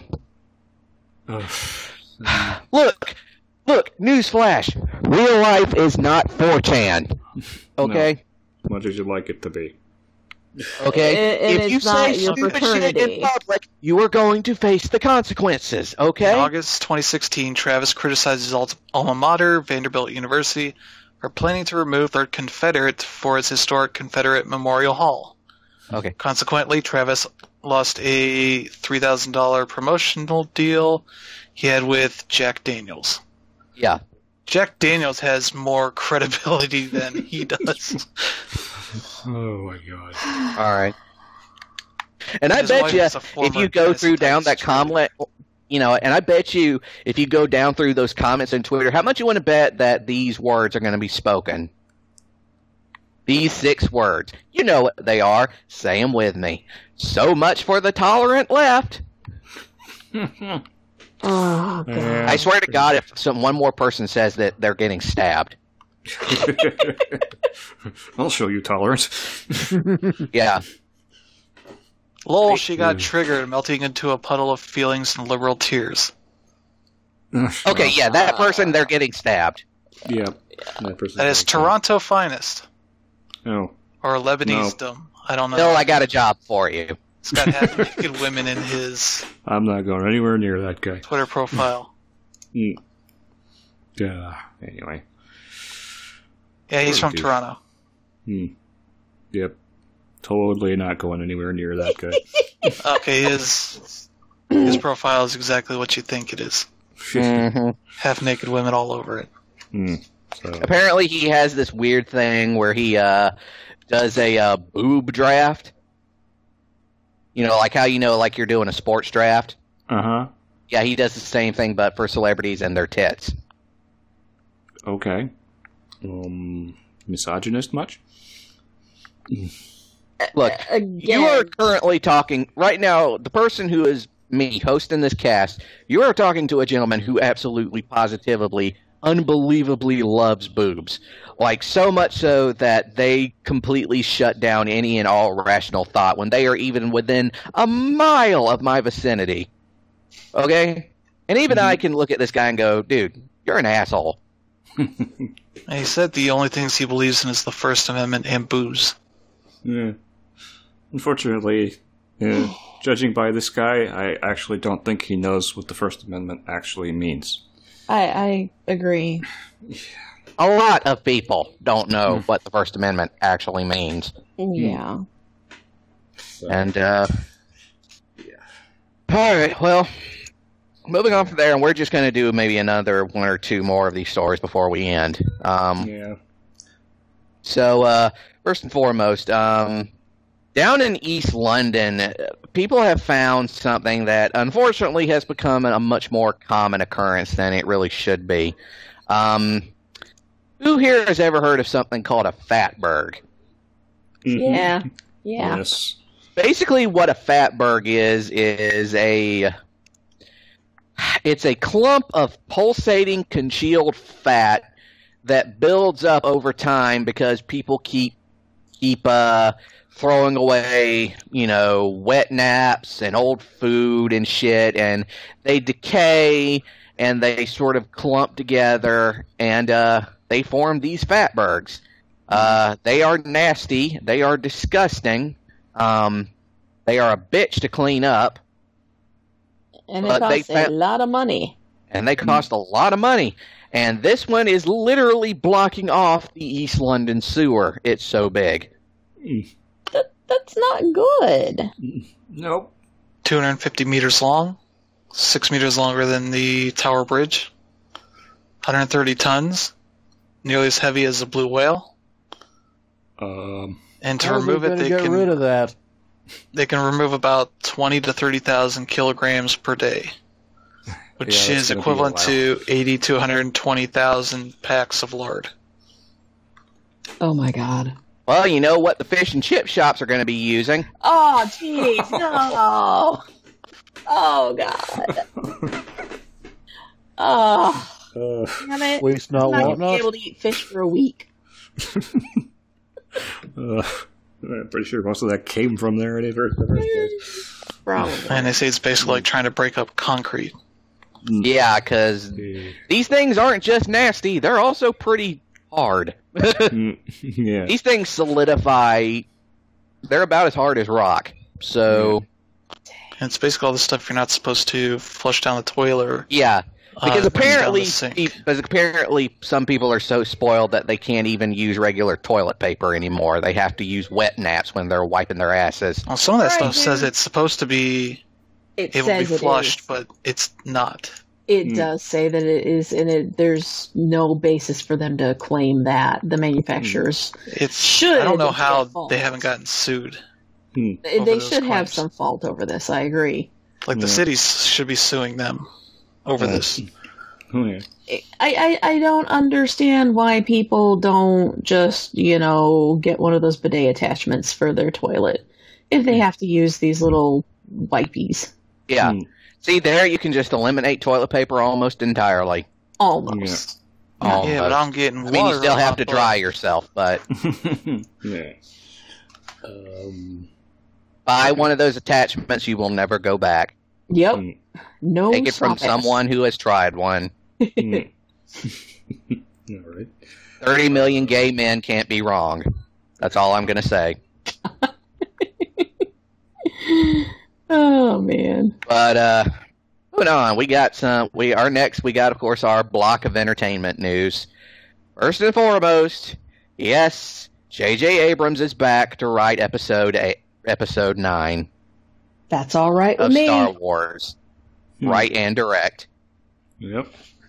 look, newsflash. Real life is not 4chan. Okay? As much as you'd like it to be. Okay? And if you it's not say your stupid shit in fraternity. public, you are going to face the consequences. In Okay? August 2016, Travis criticized his alma mater, Vanderbilt University, for planning to remove their Confederate for its historic Confederate Memorial Hall. Okay. Consequently, Travis lost a $3,000 promotional deal he had with Jack Daniels. Yeah. Jack Daniels has more credibility than he does. Oh my God. All right. And I His bet wife you, is a if former you go through down that Tennessee comment, and I bet you, if you go down through those comments on Twitter, how much you want to bet that these words are going to be spoken? These 6 words. You know what they are. Say them with me. So much for the tolerant left. Oh, God. I swear to God, if one more person says that, they're getting stabbed. I'll show you tolerance. Yeah. Lol, she got triggered, melting into a puddle of feelings and liberal tears. Okay, yeah, that person, they're getting stabbed. Yeah. That person. That is Toronto finest. Oh. Or Lebanese dumb. I don't know. Bill, I got a job for you. He's got half-naked women in his I'm not going anywhere near that guy. Twitter profile. Yeah. Anyway. Yeah, he's from Dude. Toronto. Yep. Totally not going anywhere near that guy. Okay, his profile is exactly what you think it is. Mm-hmm. Half-naked women all over it. So, Apparently, he has this weird thing where he does a boob draft. Like how like you're doing a sports draft. uh-huh. Yeah, he does the same thing, but for celebrities and their tits. Okay. Misogynist much? Look, Again. you are currently talking right now. The person who is me hosting this cast, you are talking to a gentleman who absolutely, positively, unbelievably loves boobs. Like, so much so that they completely shut down any and all rational thought when they are even within a mile of my vicinity. Okay? And even I can look at this guy and go, dude, you're an asshole. And he said the only things he believes in is the First Amendment and booze. Yeah. Unfortunately, judging by this guy, I actually don't think he knows what the First Amendment actually means. I agree. A lot of people don't know what the First Amendment actually means. Yeah. So, And, all right, well, moving on from there, and we're just going to do maybe another 1 or 2 more of these stories before we end. yeah. So, first and foremost, down in East London, people have found something that unfortunately has become a much more common occurrence than it really should be. Who here has ever heard of something called a fatberg? Mhm. Yeah. Yeah. Yes. Basically, what a fatberg is it's a clump of pulsating congealed fat that builds up over time because people keep throwing away, wet naps and old food and shit, and they decay and they sort of clump together and they form these fatbergs. They are nasty. They are disgusting. They are a bitch to clean up. And it costs a lot of money. And they cost a lot of money. And this one is literally blocking off the East London sewer. It's so big. That's not good. Nope. 250 meters long, 6 meters longer than the Tower Bridge, 130 tons, nearly as heavy as a blue whale. And to remove it, get rid of that. They can remove about 20 to 30,000 kilograms per day, which is equivalent to 80 to 120,000 packs of lard. Oh my god. Well, you know what the fish and chip shops are going to be using. Oh, jeez, no. Oh, God. Oh, damn it. Waste not, I'm not want going to be able to eat fish for a week. I'm pretty sure most of that came from there in the first place. Probably. And they say it's basically like trying to break up concrete. Yeah, because these things aren't just nasty, they're also pretty hard. Yeah. These things solidify. They're about as hard as rock. So, And it's basically all the stuff you're not supposed to flush down the toilet. Or, yeah, because apparently, down the sink. some people are so spoiled that they can't even use regular toilet paper anymore. They have to use wet naps when they're wiping their asses. Well, some of that Right, stuff dude. says it's supposed to be It able to be says flushed, it is. but it's not. It does say that it is, and there's no basis for them to claim that. The manufacturers It's should. I don't know how fault. they haven't gotten sued. They those should have claims. some fault over this. I agree. Like the cities should be suing them over this. Oh, yeah. I don't understand why people don't just, get one of those bidet attachments for their toilet if they have to use these little wipies. Yeah. See, there you can just eliminate toilet paper almost entirely. Almost. Almost. Yeah, but I'm getting water. I mean, you still have to on my dry butt. yourself, but Yeah. buy one of those attachments, you will never go back. Yep. No. Take it from stop someone who has tried one. All right. 30 million gay men can't be wrong. That's all I'm going to say. Oh man. But moving on, we got, of course, our block of entertainment news. First and foremost, yes, J.J. Abrams is back to write episode 9 That's all right with of me. Star Wars. Write and direct. Yep.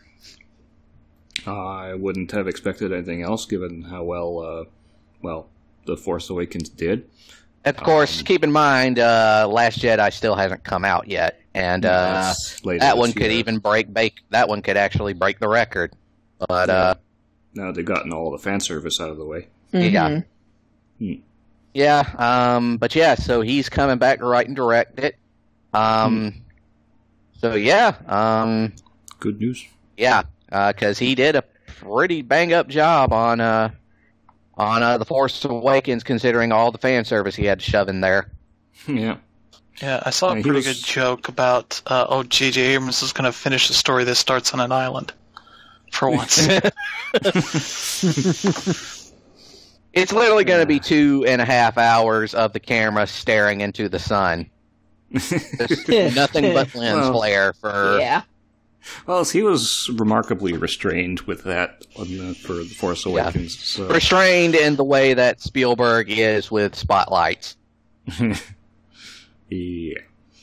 I wouldn't have expected anything else, given how well The Force Awakens did. Of course, keep in mind, Last Jedi still hasn't come out yet, and That's later that this one could year. even that one could actually break the record. But Now they've gotten all the fan service out of the way. yeah, yeah. But yeah, so he's coming back to write and direct it. So yeah, Good news. yeah, because he did a pretty bang up job on The Force Awakens, considering all the fan service he had to shove in there. Yeah. Yeah, I saw a he pretty was- good joke about, J.J. Abrams is going to finish a story that starts on an island. For once. It's literally going to be 2.5 hours of the camera staring into the sun. Just nothing but lens flare for. Yeah. Well, he was remarkably restrained with that for The Force Awakens. So. Restrained in the way that Spielberg is with spotlights. Yeah.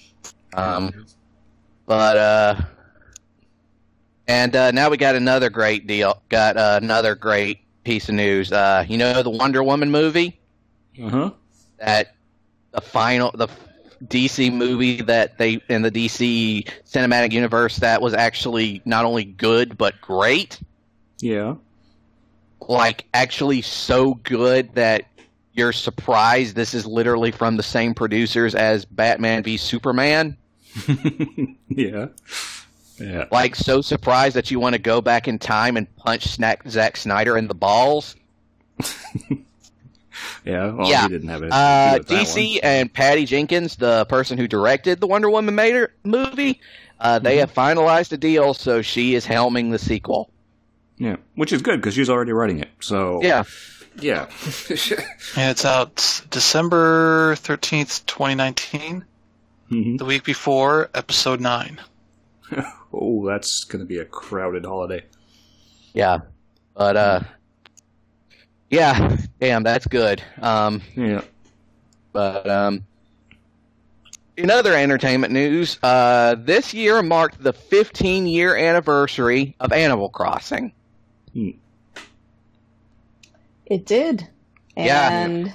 Now we got another great deal. Got another great piece of news. You know the Wonder Woman movie? Uh-huh. That the DC movie that they in the DC cinematic universe that was actually not only good but great. Yeah. Like actually so good that you're surprised this is literally from the same producers as Batman v Superman. Yeah. Yeah. Like, so surprised that you want to go back in time and punch Zack Snyder in the balls. Yeah, well, Yeah. he didn't have anything to do with that DC one. and Patty Jenkins, the person who directed the Wonder Woman movie, they have finalized a deal, so she is helming the sequel. Yeah, which is good because she's already writing it. So Yeah. yeah. Yeah, it's out December 13th, 2019. Mhm. The week before, episode 9. Oh, that's going to be a crowded holiday. Yeah. But, yeah, damn, that's good. Yeah. But, in other entertainment news, this year marked the 15-year anniversary of Animal Crossing. It did. Yeah. And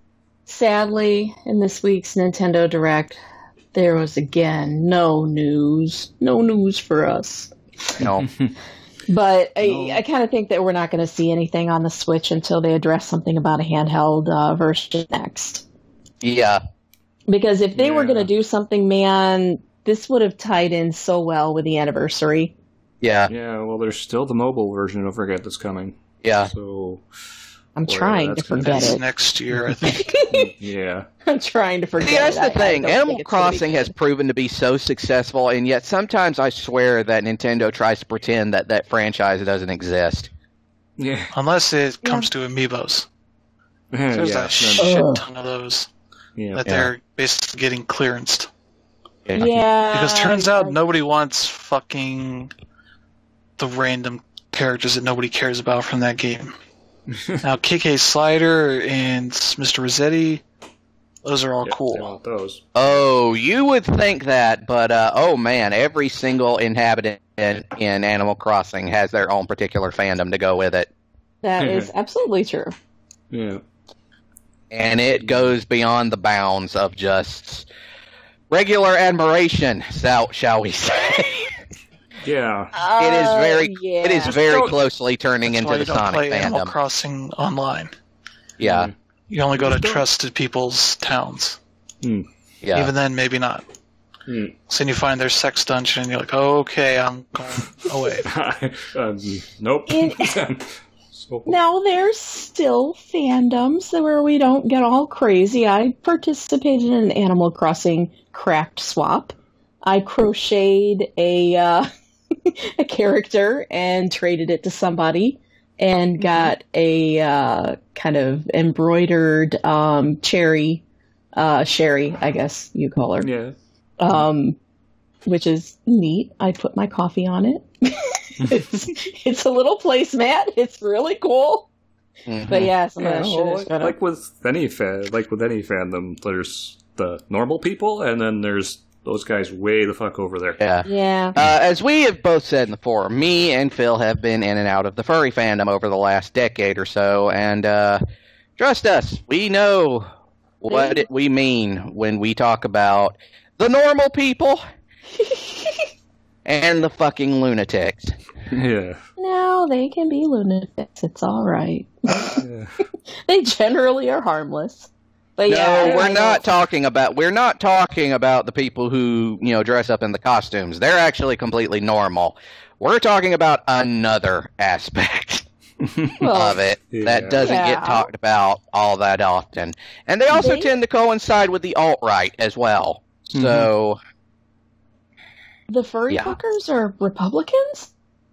sadly, in this week's Nintendo Direct, there was again no news. No news for us. You know, But I kind of think that we're not going to see anything on the Switch until they address something about a handheld version next. yeah. Because if they were Yeah. going to do something, man, this would have tied in so well with the anniversary. Yeah. Yeah, well, there's still the mobile version, don't forget, that's coming. Yeah. So, I'm Boy, trying to that's gonna forget That's it. next year, I think. yeah. I'm trying to forget See, that's it. the I thing. don't Animal think it's gonna be Crossing good. has proven to be so successful, and yet sometimes I swear that Nintendo tries to pretend that that franchise doesn't exist. Yeah. Unless it comes to amiibos. There's yeah. a shit ton of those Yeah. that they're basically getting clearanced. Yeah. Because turns out nobody wants fucking the random characters that nobody cares about from that game. Now, KK Slider and Mr. Rossetti, those are all Yep, cool. they want those. Oh, you would think that, but oh man, every single inhabitant in Animal Crossing has their own particular fandom to go with it. That is absolutely true. Yeah. And it goes beyond the bounds of just regular admiration, shall we say. Yeah. It is very, yeah. it is very closely turning That's why into you the don't Sonic play Animal fandom. Crossing online. Yeah, You only go to Don't- trusted people's towns. yeah. Even then, maybe not. So then you find their sex dungeon, and you're like, okay, I'm going away. Nope. So- Now, there's still fandoms where we don't get all crazy. I participated in an Animal Crossing craft swap. I crocheted a a character and traded it to somebody and got a kind of embroidered Sherry, I guess you call her. yeah. Which is neat. I put my coffee on it. it's a little placemat. It's really cool. Mhm. But yeah, some of Yeah, that shit well, is gonna... like with any fandom, there's the normal people, and then there's those guys way the fuck over there. Yeah. Yeah. As we have both said in the forum, me and Phil have been in and out of the furry fandom over the last decade or so, and trust us, we know what we mean when we talk about the normal people and the fucking lunatics. Yeah. No, they can be lunatics. It's all right. Yeah. They generally are harmless. But No, yeah, we're not talking about the people who, dress up in the costumes. They're actually completely normal. We're talking about another aspect of it that doesn't get Yeah. talked about all that often. And they also tend to coincide with the alt-right as well. So, The furry Yeah. fuckers are Republicans?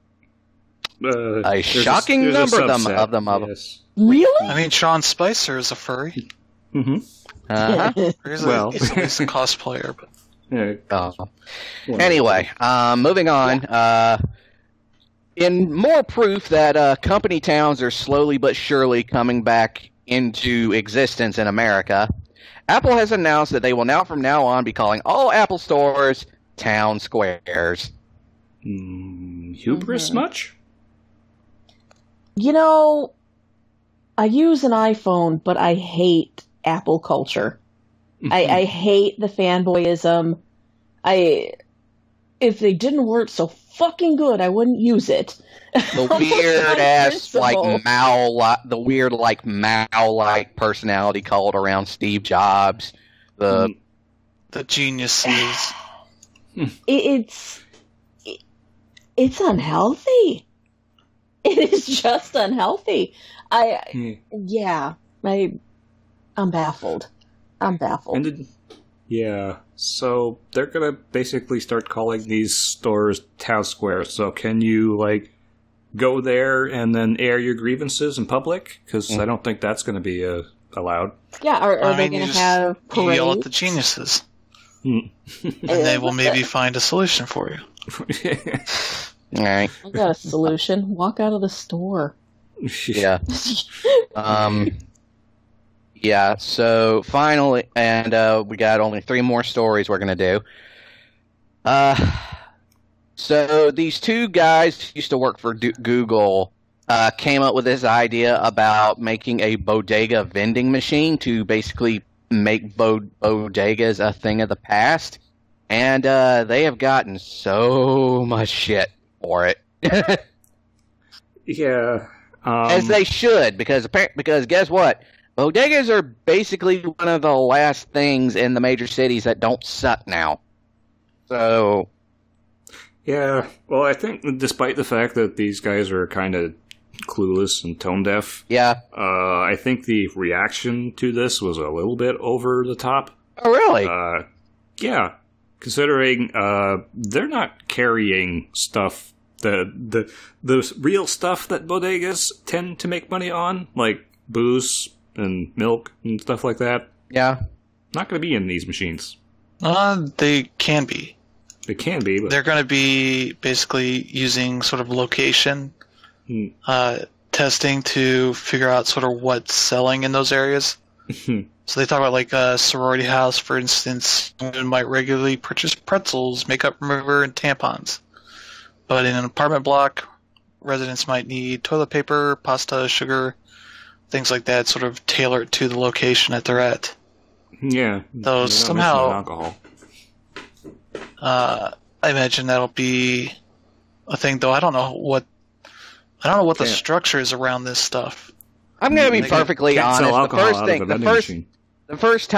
a shocking number of them. Yes. Really? I mean, Sean Spicer is a furry. Mm-hmm. Uh-huh. He's Well. he's at least a cosplayer, but Yeah. Oh. Anyway, moving on. In more proof that company towns are slowly but surely coming back into existence in America, Apple has announced that they will from now on be calling all Apple stores town squares. Hubris much? You know, I use an iPhone, but I hate Apple culture. I hate the fanboyism. if they didn't work so fucking good, I wouldn't use it. The weird ass the weird Mao-like personality cult around Steve Jobs. The geniuses. It's unhealthy. It is just unhealthy. I'm baffled. So they're gonna basically start calling these stores town squares. So can you go there and then air your grievances in public? Because I don't think that's going to be allowed. Yeah, are they going to have parades? Yell at the geniuses, and they will maybe find a solution for you. All right, I got a solution. Walk out of the store. Yeah. Yeah. So finally, and we got only 3 more stories we're going to do. So these 2 guys who used to work for Google came up with this idea about making a bodega vending machine to basically make bodegas a thing of the past. And they have gotten so much shit for it. Yeah. As they should, because guess what? Bodegas are basically one of the last things in the major cities that don't suck now. So... Yeah, well, I think despite the fact that these guys are kind of clueless and tone deaf, I think the reaction to this was a little bit over the top. Oh, really? Yeah, considering they're not carrying stuff the real stuff that bodegas tend to make money on, like booze and milk and stuff like that. Yeah, not going to be in these machines. They can be. They can be, but they're going to be basically using sort of location testing to figure out sort of what's selling in those areas. So they talk about like a sorority house, for instance, might regularly purchase pretzels, makeup remover, and tampons. But in an apartment block, residents might need toilet paper, pasta, sugar, things like that, sort of tailor it to the location that they're at. Yeah. Though somehow... alcohol. I imagine that'll be a thing, though. I don't know what the structure is around this stuff. I'm going to be perfectly honest. The first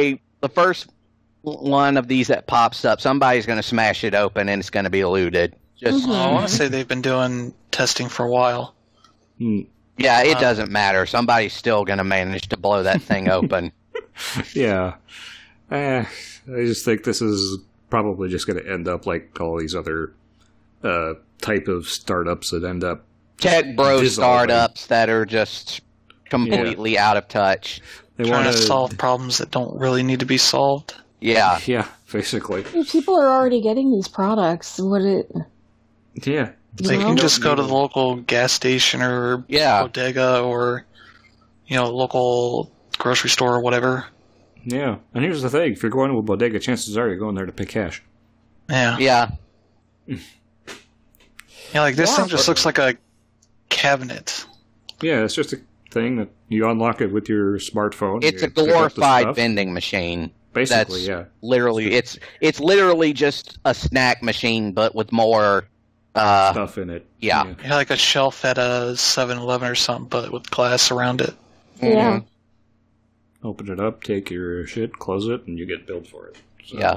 one of these that pops up, somebody's going to smash it open and it's going to be looted. I want to say they've been doing testing for a while. Yeah, it doesn't matter. Somebody's still going to manage to blow that thing open. Yeah. I just think this is probably just going to end up like all these other type of startups that end up tech bro startups that are just completely out of touch. They trying to solve problems that don't really need to be solved. Yeah. Yeah, basically. People are already getting these products. Yeah. They can just go to the local gas station or bodega or, local grocery store or whatever. Yeah. And here's the thing. If you're going to a bodega, chances are you're going there to pay cash. Yeah. Yeah. Yeah, like this thing just looks like a cabinet. Yeah, it's just a thing that you unlock it with your smartphone. It's a glorified vending machine. Basically, Literally, it's literally just a snack machine, but with more stuff in it. Yeah. Like a shelf at a 7-Eleven or something, but with glass around it. Yeah. Open it up, take your shit, close it, and you get billed for it. So. Yeah.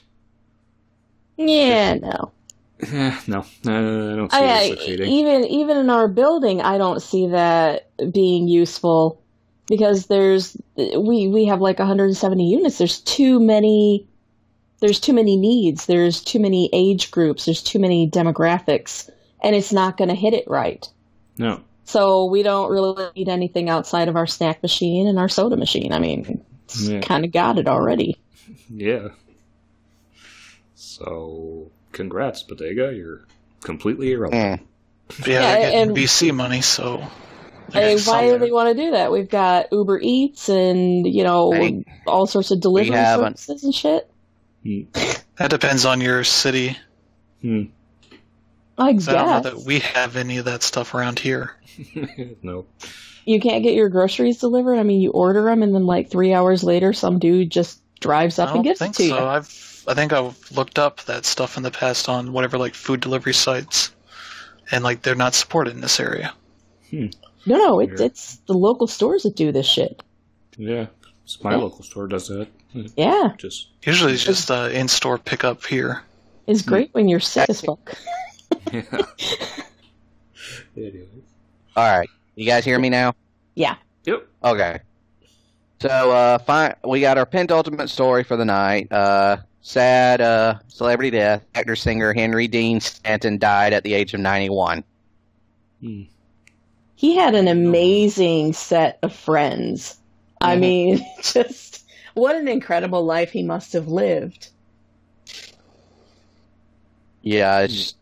Yeah, no. No, I don't see it succeeding. Even in our building, I don't see that being useful because we have like 170 units. There's too many needs. There's too many age groups. There's too many demographics, and it's not going to hit it right. No. So we don't really need anything outside of our snack machine and our soda machine. I mean, it's kind of got it already. Yeah. So, congrats, Bodega. You're completely irrelevant. Yeah, they're getting VC money, so... why do they want to do that? We've got Uber Eats and, all sorts of delivery services and shit. That depends on your city. I guess. I don't know that we have any of that stuff around here. No. You can't get your groceries delivered? I mean, you order them and then like 3 hours later some dude just drives up and gets it to you. I've think I've looked up that stuff in the past on whatever like food delivery sites, and like they're not supported in this area. No, it's the local stores that do this shit. Yeah, my local store does that. Yeah, Usually it's just in-store pickup here. it's great when you're sick as fuck. Yeah. Anyways. All right, you guys hear me now? Yeah. Yep. Okay. So, we got our penultimate story for the night. Sad celebrity death. Actor-singer Henry Dean Stanton died at the age of 91. He had an amazing set of friends. I mean, just what an incredible life he must have lived. Yeah, it's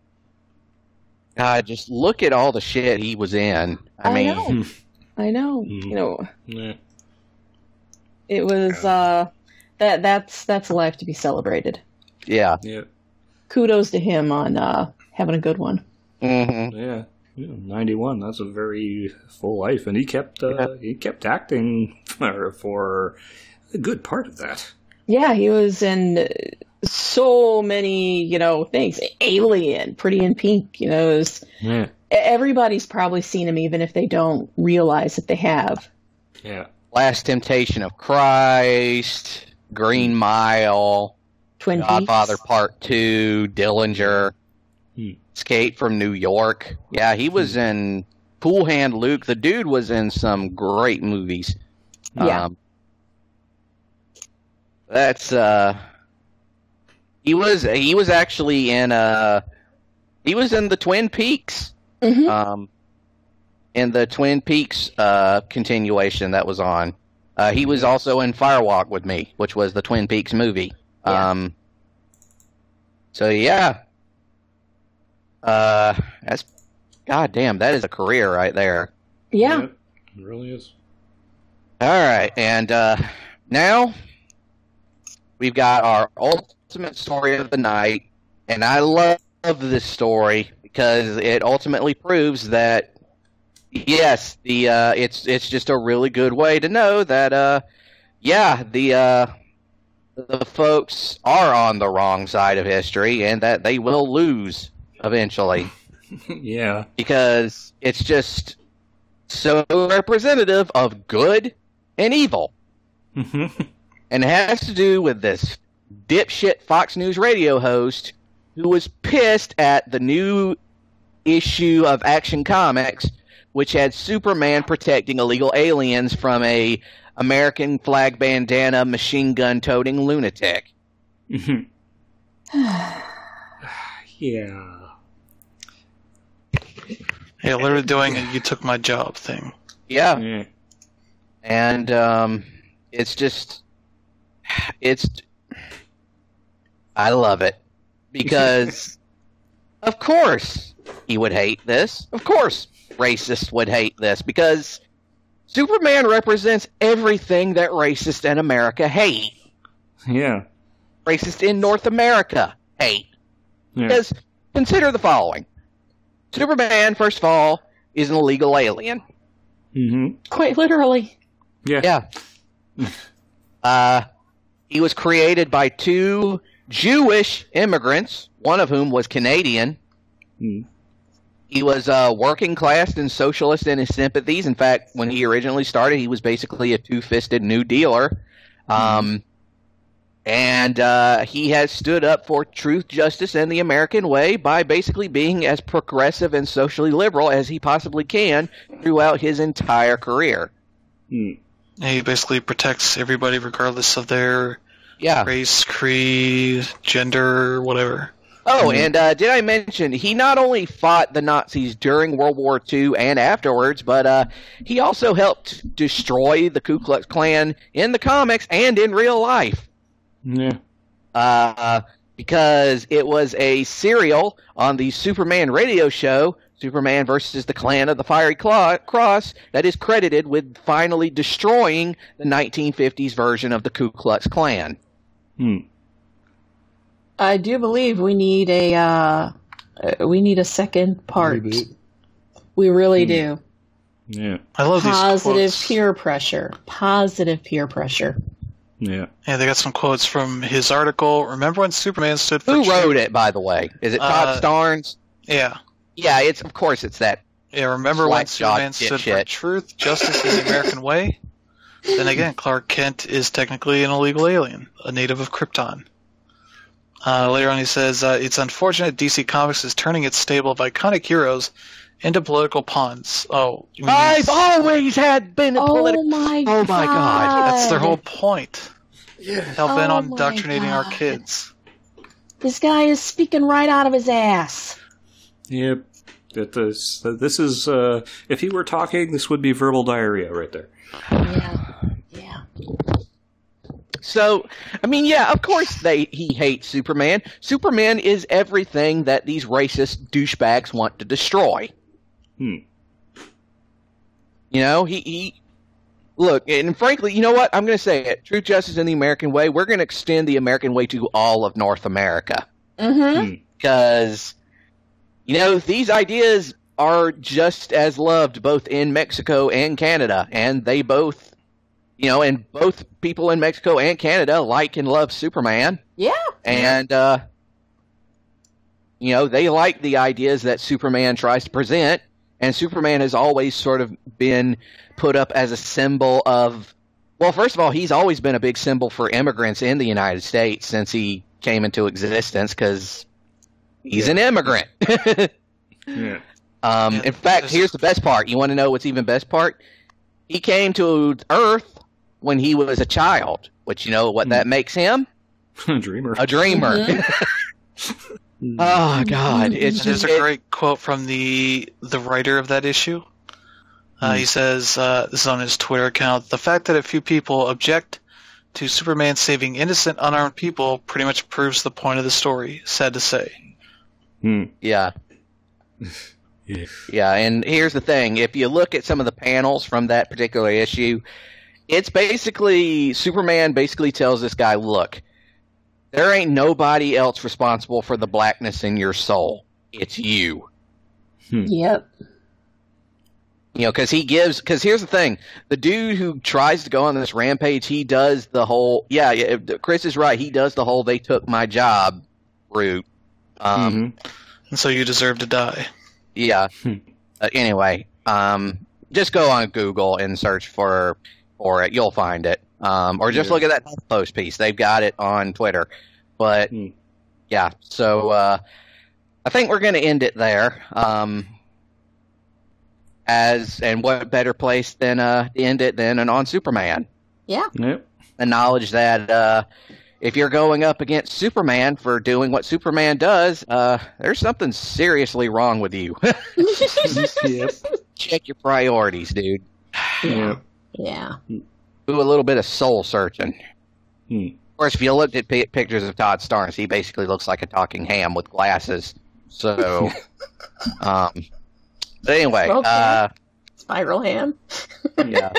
just look at all the shit he was in. I mean, I know. You know, Yeah. it was that's a life to be celebrated. yeah. Yeah. Kudos to him on having a good one. Mm-hmm. Yeah. 91. That's a very full life, and he kept acting for a good part of that. Yeah, he was in so many, things. Alien, Pretty in Pink, Yeah. everybody's probably seen him, even if they don't realize that they have. Yeah. Last Temptation of Christ, Green Mile, Twin Godfather Peaks. Part 2, Dillinger, Escape from New York. Yeah, he was in Pool Hand Luke. The dude was in some great movies. Yeah. That's he was actually in he was in the Twin Peaks. Mm-hmm. In the Twin Peaks continuation that was on. He was also in Firewalk with Me, which was the Twin Peaks movie. Yeah. So yeah. That's goddamn, that is a career right there. Yeah. It really is. All right, and now we've got our ultimate story of the night, and I love this story because it ultimately proves that yes, it's just a really good way to know that the folks are on the wrong side of history and that they will lose eventually. Yeah. Because it's just so representative of good and evil. And it has to do with this dipshit Fox News radio host who was pissed at the new issue of Action Comics, which had Superman protecting illegal aliens from a American flag bandana machine gun toting lunatic. Yeah. Yeah, literally doing a "you took my job" thing. Yeah. Yeah. And I love it because of course he would hate this. Of course racists would hate this because Superman represents everything that racists in America hate. Yeah. Racists in North America hate. Yeah. Because consider the following. Superman, first of all, is an illegal alien. Quite literally. Yeah. Yeah. He was created by two Jewish immigrants, one of whom was Canadian. He was working class and socialist in his sympathies. In fact, when he originally started, he was basically a two-fisted New Dealer. And he has stood up for truth, justice, and the American way by basically being as progressive and socially liberal as he possibly can throughout his entire career. Yeah, he basically protects everybody regardless of their race, creed, gender, whatever. Oh, and did I mention, he not only fought the Nazis during World War II and afterwards, but he also helped destroy the Ku Klux Klan in the comics and in real life. Yeah. Because it was a serial on the Superman radio show, Superman versus the Clan of the Fiery Cross, that is credited with finally destroying the 1950s version of the Ku Klux Klan. I do believe we need a second part. Reboot. We really do. Yeah. I love Positive these quotes. peer pressure. Positive peer pressure. Yeah. And they got some quotes from his article. Remember when Superman stood for Who wrote it, by the way? Is it Todd Starnes? Yeah. Yeah, of course it's that. Yeah, remember when Superman Slack-jawed stood for dipshit. truth, justice, and the American way? Then again, Clark Kent is technically an illegal alien, a native of Krypton. Later on he says, it's unfortunate DC Comics is turning its stable of iconic heroes into political pawns. Oh, you mean I've always been a political... my Oh my God. that's their whole point. Hell bent on my indoctrinating our God. kids. This guy is speaking right out of his ass. Yep. This is, if he were talking, this would be verbal diarrhea right there. Yeah. So, I mean, yeah, of course he hates Superman. Superman is everything that these racist douchebags want to destroy. You know, he look, and frankly, you know what? I'm going to say it. Truth, justice, and the American way. We're going to extend the American way to all of North America. Because, you know, these ideas are just as loved both in Mexico and Canada. And they both, you know, and both people in Mexico and Canada like and love Superman. Yeah. And, you know, they like the ideas that Superman tries to present. And Superman has always sort of been put up as a symbol of, well, first of all, he's always been a big symbol for immigrants in the United States since he came into existence, because he's an immigrant. Yeah. In fact, here's the best part. You want to know what's even best part? He came to Earth when he was a child, which, you know what that makes him? Dreamer. A dreamer. Oh, God. It's There's just a great quote from the writer of that issue. He says, this is on his Twitter account, the fact that a few people object to Superman saving innocent, unarmed people pretty much proves the point of the story. Sad to say. Yeah. Yeah, and here's the thing. If you look at some of the panels from that particular issue, it's basically, Superman basically tells this guy, look, there ain't nobody else responsible for the blackness in your soul. It's you. Yep. You know, because here's the thing. The dude who tries to go on this rampage, he does the whole, Chris is right, he does the whole they took my job route. And so you deserve to die. Yeah. Anyway, just go on Google and search for it. You'll find it. Or just look at that post piece. They've got it on Twitter. But, yeah. So, I think we're going to end it there. And what better place than to end it than on Superman? Yeah. Yep. The knowledge that if you're going up against Superman for doing what Superman does, there's something seriously wrong with you. Yep. Check your priorities, dude. Yep. Yeah. Do a little bit of soul searching. Hmm. Of course, if you looked at pictures of Todd Starnes, he basically looks like a talking ham with glasses. So, but anyway, Okay. Spiral ham. yeah.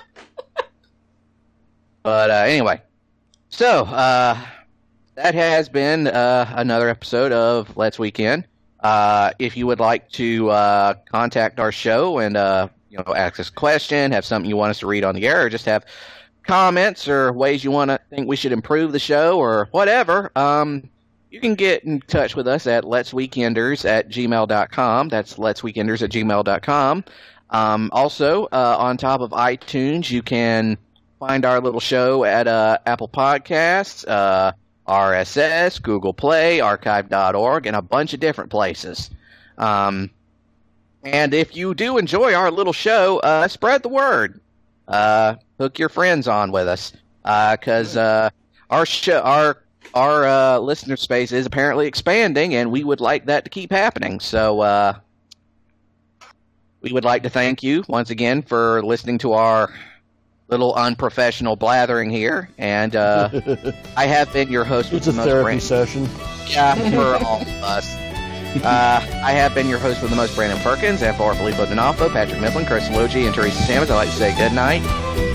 But anyway, so that has been another episode of Let's Weekend. If you would like to contact our show and ask us a question, have something you want us to read on the air, or just have comments or ways you want to think we should improve the show or whatever, you can get in touch with us at letsweekenders@gmail.com. That's letsweekenders@gmail.com. Also, on top of iTunes, you can find our little show at Apple Podcasts, RSS, Google Play, archive.org, and a bunch of different places. And if you do enjoy our little show, spread the word. Hook your friends on with us, because our listener space is apparently expanding, and we would like that to keep happening. So we would like to thank you once again for listening to our little unprofessional blathering here. And I have been your host with It's a the most therapy session. Yeah, for all of us. I have been your host with the most, Brandon Perkins, and for Filippo D'Onofrio, Patrick Mifflin, Chris Logi, and Teresa Sammons, I'd like to say good night.